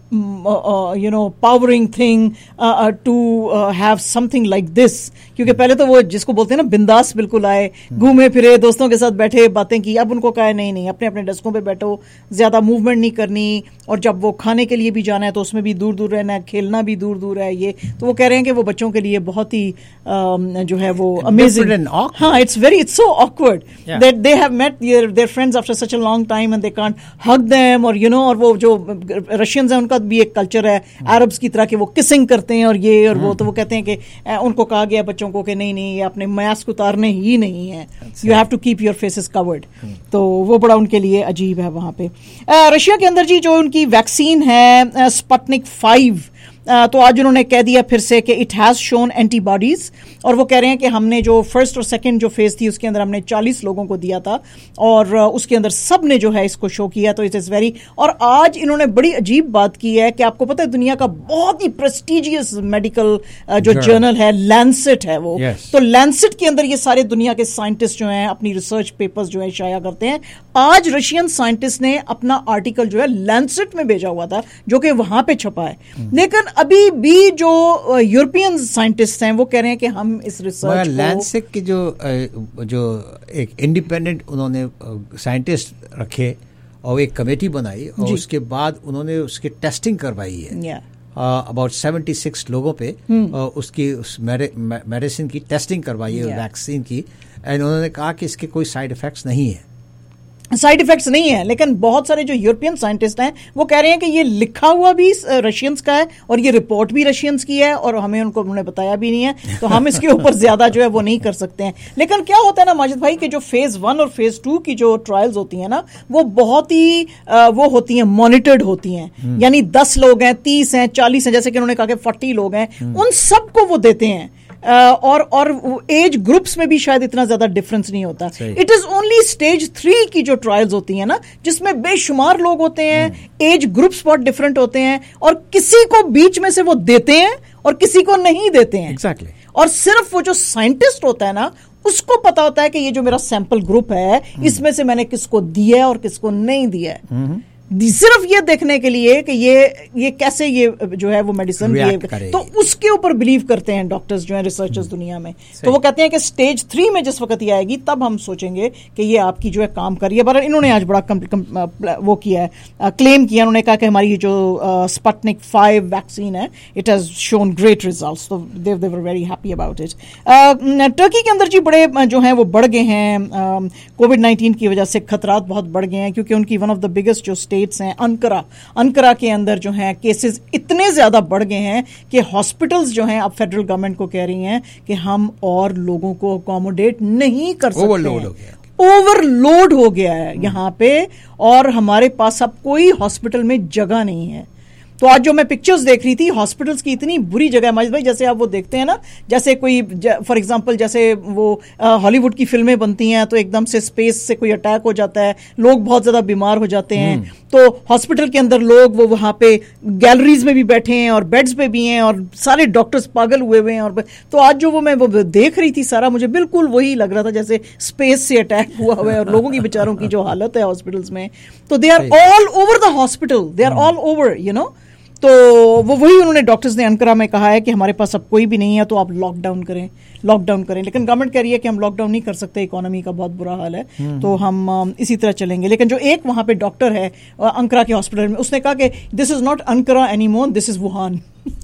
you know powering thing to have something like this, क्योंकि पहले तो वो जिसको बोलते हैं ना बिंदास बिल्कुल आए, घूमे फिरे, दोस्तों के साथ बैठे, बातें की. अब उनको कहा नहीं नहीं अपने अपने डेस्कों पे बैठो, ज्यादा मूवमेंट नहीं करनी, और जब वो खाने के लिए भी जाना है तो उसमें भी दूर दूर रहना है, खेलना भी दूर दूर है. ये तो वो कह रहे हैं कि वो बच्चों के लिए बहुत ही um, जो है वो अमेजिंग. हाँ, it's very it's so awkward that they have met their friends after such a long time and they can't hug them, और यू नो, और वो जो रशियंस हैं उनका भी एक कल्चर है अरब्स की तरह कि वो किसिंग करते हैं और ये और वो. तो वो कहते हैं कि उनको कहा गया बच्चों को कि नहीं नहीं ये अपने मास्क उतारने ही नहीं है, you have to keep your faces covered. तो वो बड़ा उनके लिए अजीब है वहां पे. रशिया के अंदर जी जो उनकी वैक्सीन है स्पुतनिक फाइव, तो आज उन्होंने कह दिया फिर से कि इट हैज शोन एंटीबॉडीज, और वो कह रहे हैं कि हमने जो फर्स्ट और सेकंड जो फेज थी उसके अंदर हमने चालीस लोगों को दिया था और उसके अंदर सब ने जो है इसको शो किया. तो इट इज वेरी, और आज इन्होंने बड़ी अजीब बात की है कि आपको पता है दुनिया का बहुत ही प्रेस्टिजियस मेडिकल जो जर्नल है लैंसेट है वो, yes. तो लैंसेट के अंदर ये सारे दुनिया के साइंटिस्ट जो हैं अपनी रिसर्च पेपर्स जो है शाया करते हैं. आज रशियन साइंटिस्ट ने अपना आर्टिकल जो है लैंसेट में भेजा हुआ था जो कि वहां पे छपा है, लेकिन अभी भी जो यूरोपियन साइंटिस्ट हैं वो कह रहे हैं कि हम इस रिसर्च लैंसेट की जो जो एक इंडिपेंडेंट उन्होंने साइंटिस्ट रखे और एक कमेटी बनाई और उसके बाद उन्होंने उसकी टेस्टिंग करवाई है अबाउट सेवेंटी सिक्स लोगों पे, uh, उसकी उस मेडिसिन की टेस्टिंग करवाई है वैक्सीन की, एंड उन्होंने कहा कि इसके कोई साइड इफेक्ट्स नहीं है. साइड इफेक्ट्स नहीं है, लेकिन बहुत सारे जो यूरोपियन साइंटिस्ट हैं वो कह रहे हैं कि ये लिखा हुआ भी रशियंस का है और ये रिपोर्ट भी रशियंस की है और हमें उनको उन्होंने बताया भी नहीं है, तो हम इसके ऊपर ज्यादा जो है वो नहीं कर सकते हैं. लेकिन क्या होता है ना माजिद भाई कि जो फेज वन और फेज टू की जो ट्रायल्स होती हैं ना वो बहुत ही वो होती हैं, मॉनिटर्ड होती हैं, यानी दस लोग हैं, तीस हैं, चालीस हैं, जैसे कि उन्होंने कहा कि फोर्टी लोग हैं, उन सबको वो देते हैं. Uh, और और एज ग्रुप्स में भी शायद इतना ज्यादा डिफरेंस नहीं होता. It is only stage three की जो ट्रायल्स होती हैं ना जिसमें बेशुमार लोग होते हैं, एज ग्रुप्स बहुत डिफरेंट होते हैं, और किसी को बीच में से वो देते हैं और किसी को नहीं देते हैं. exactly. और सिर्फ वो जो साइंटिस्ट होता है ना उसको पता होता है कि ये जो मेरा सैंपल ग्रुप है इसमें से मैंने किसको दिया है और किसको नहीं दिया है, सिर्फ ये देखने के लिए कि ये ये कैसे ये जो है वो मेडिसिन तो उसके ऊपर बिलीव करते हैं डॉक्टर्स जो हैं, रिसर्चर्स दुनिया में. तो वो कहते हैं कि स्टेज थ्री में जिस वक्त ये आएगी तब हम सोचेंगे कि ये आपकी जो है काम कर रही है. पर इन्होंने आज बड़ा कम, कम, वो किया है, क्लेम किया, उन्होंने कहा कि हमारी जो स्पुतनिक फाइव वैक्सीन है it has shown great results, तो they they were very happy about it. Turkey के अंदर जी बड़े जो हैं वो बढ़ गए हैं, कोविड नाइन्टीन की वजह से खतरात बहुत बढ़ गए हैं क्योंकि उनकी वन ऑफ द बिगेस्ट जो हैं अंकरा, अंकरा के अंदर जो हैं केसेस इतने ज्यादा बढ़ गए हैं कि हॉस्पिटल्स जो हैं अब फेडरल गवर्नमेंट को कह रही हैं कि हम और लोगों को अकोमोडेट नहीं कर सकते. ओवरलोड हो गया, ओवरलोड हो गया है यहाँ पे, और हमारे पास अब कोई हॉस्पिटल में जगह नहीं है. तो आज जो मैं पिक्चर्स देख रही थी हॉस्पिटल्स की, इतनी बुरी जगह है माजिद भाई, जैसे आप वो देखते हैं ना, जैसे कोई फॉर एग्जांपल जैसे वो हॉलीवुड की फिल्में बनती हैं तो एकदम से स्पेस से कोई अटैक हो जाता है, लोग बहुत ज्यादा बीमार हो जाते हैं, तो हॉस्पिटल के अंदर लोग वो वहां पे गैलरीज में भी बैठे हैं और बेड्स पे भी हैं और सारे डॉक्टर्स पागल हुए हुए हैं. और तो आज जो वो मैं वो देख रही थी सारा, मुझे बिल्कुल वही लग रहा था जैसे स्पेस से अटैक हुआ हुआ है, और लोगों की बेचारों की जो हालत है हॉस्पिटल्स में, तो they are all over the hospital, they are all over you know. तो वो वही उन्होंने डॉक्टर्स ने अंकरा में कहा है कि हमारे पास अब कोई भी नहीं है तो आप लॉकडाउन करें, लॉकडाउन करें. लेकिन गवर्नमेंट कह रही है कि हम लॉकडाउन नहीं कर सकते, इकोनॉमी का बहुत बुरा हाल है, तो हम इसी तरह चलेंगे. लेकिन जो एक वहां पे डॉक्टर है अंकरा के हॉस्पिटल में, उसने कहा कि this is not Ankara anymore, this is Wuhan.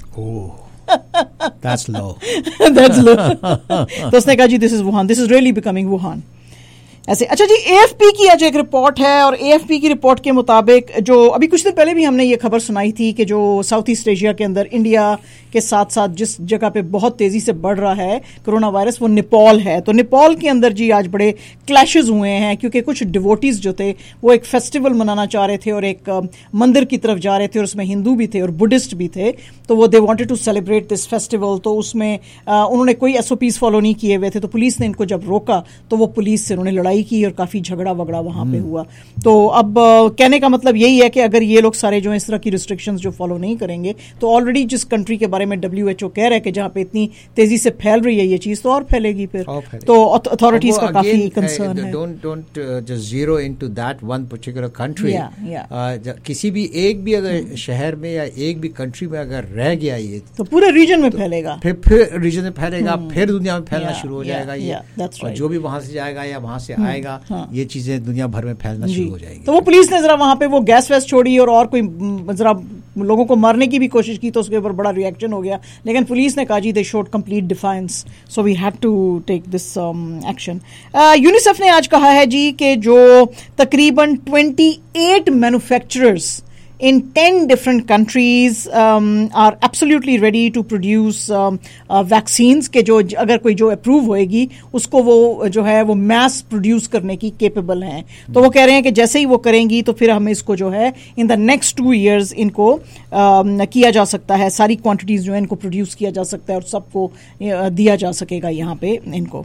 That's low. That's low. तो उसने कहा जी this is Wuhan, this is really becoming Wuhan ऐसे. अच्छा जी, एएफपी की आज एक रिपोर्ट है, और एएफपी की रिपोर्ट के मुताबिक जो अभी कुछ दिन पहले भी हमने ये खबर सुनाई थी कि जो साउथ ईस्ट एशिया के अंदर इंडिया के साथ साथ जिस जगह पे बहुत तेजी से बढ़ रहा है कोरोना वायरस वो नेपाल है. तो नेपाल के अंदर जी आज बड़े क्लैशेस हुए हैं क्योंकि कुछ डिवोटीज जो थे वो एक फेस्टिवल मनाना चाह रहे थे और एक मंदिर की तरफ जा रहे थे और उसमें हिंदू भी थे और बुद्धिस्ट भी थे, तो वो they wanted to celebrate this festival. तो उसमें उन्होंने कोई एसओपीज फॉलो नहीं किए हुए थे, तो पुलिस ने इनको जब रोका तो वो पुलिस से उन्होंने लड़ाई लड़ाई की और काफ़ी झगड़ा वगड़ा वहाँ पे हुआ. तो अब कहने का मतलब यही है कि अगर ये लोग सारे जो इस तरह की रिस्ट्रिक्शंस जो फॉलो नहीं करेंगे तो ऑलरेडी जिस कंट्री के बारे में डब्ल्यू एच ओ कह रहा है कि जहाँ पे इतनी तेजी से फैल रही है ये चीज़, तो और फैलेगी फिर. तो अथॉरिटीज़ का काफ़ी कंसर्न है. Don't don't just zero into that one particular country. किसी भी एक भी अगर शहर में या एक भी कंट्री में अगर रह गया ये तो पूरे रीजन में फैलेगा, फिर फिर रीजन में फैलेगा, फिर दुनिया में फैलना शुरू हो जाएगा ये. और जो भी वहां से जाएगा या वहां से आएगा ये चीजें दुनिया भर में फैलना शुरू हो जाएगी. तो वो पुलिस ने जरा वहां पे वो गैस वैस छोड़ी और और कोई जरा लोगों को मारने की भी कोशिश की तो उसके ऊपर बड़ा रिएक्शन हो गया, लेकिन पुलिस ने कहा जी they showed complete defiance, so we had to take this action. UNICEF ने आज कहा है जी कि जो तकरीबन अट्ठाईस manufacturers in ten different countries um, are absolutely ready to produce um, uh, vaccines के जो अगर कोई जो अप्रूव होएगी उसको वो जो है वो मैस प्रोड्यूस करने की केपेबल हैं. तो वो कह रहे हैं कि जैसे ही वो करेंगी तो फिर हमें इसको जो है in the next two years इनको um, किया जा सकता है, सारी क्वांटिटीज जो है इनको प्रोड्यूस किया जा सकता है और सबको uh, दिया जा सकेगा यहाँ पे इनको.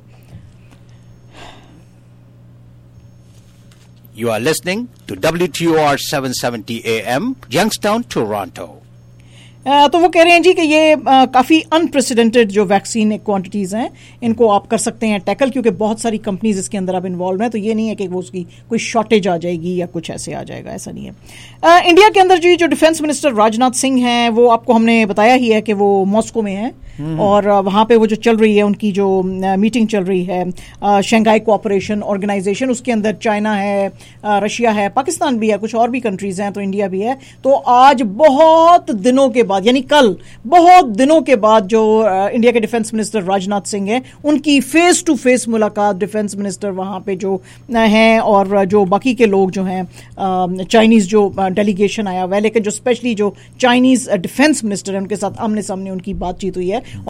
You are listening to W T O R seven seventy A M, Youngstown, Toronto. Uh, तो वो कह रहे हैं जी कि ये uh, काफ़ी अनप्रेसिडेंटेड जो वैक्सीन क्वांटिटीज़ हैं इनको आप कर सकते हैं टैकल, क्योंकि बहुत सारी कंपनीज इसके अंदर अब इन्वॉल्व हैं. तो ये नहीं है कि वो उसकी कोई शॉर्टेज आ जाएगी या कुछ ऐसे आ जाएगा, ऐसा नहीं है. uh, इंडिया के अंदर जी जो डिफेंस मिनिस्टर राजनाथ सिंह हैं वो आपको हमने बताया ही है कि वो मॉस्को में हैं और वहाँ पे वो जो चल रही है उनकी जो मीटिंग चल रही है शंघाई कोऑपरेशन ऑर्गेनाइजेशन, उसके अंदर चाइना है, रशिया है, पाकिस्तान भी है, कुछ और भी कंट्रीज हैं, तो इंडिया भी है. तो आज बहुत दिनों के बाद यानी कल बहुत दिनों के बाद जो इंडिया के डिफेंस मिनिस्टर राजनाथ सिंह हैं उनकी फेस टू फेस मुलाकात डिफेंस मिनिस्टर वहाँ पे जो हैं और जो बाकी के लोग जो हैं चाइनीज़ जो डेलीगेशन आया हुआ है, लेकिन जो स्पेशली जो चाइनीज़ डिफेंस मिनिस्टर है उनके साथ आमने सामने उनकी बातचीत हुई है.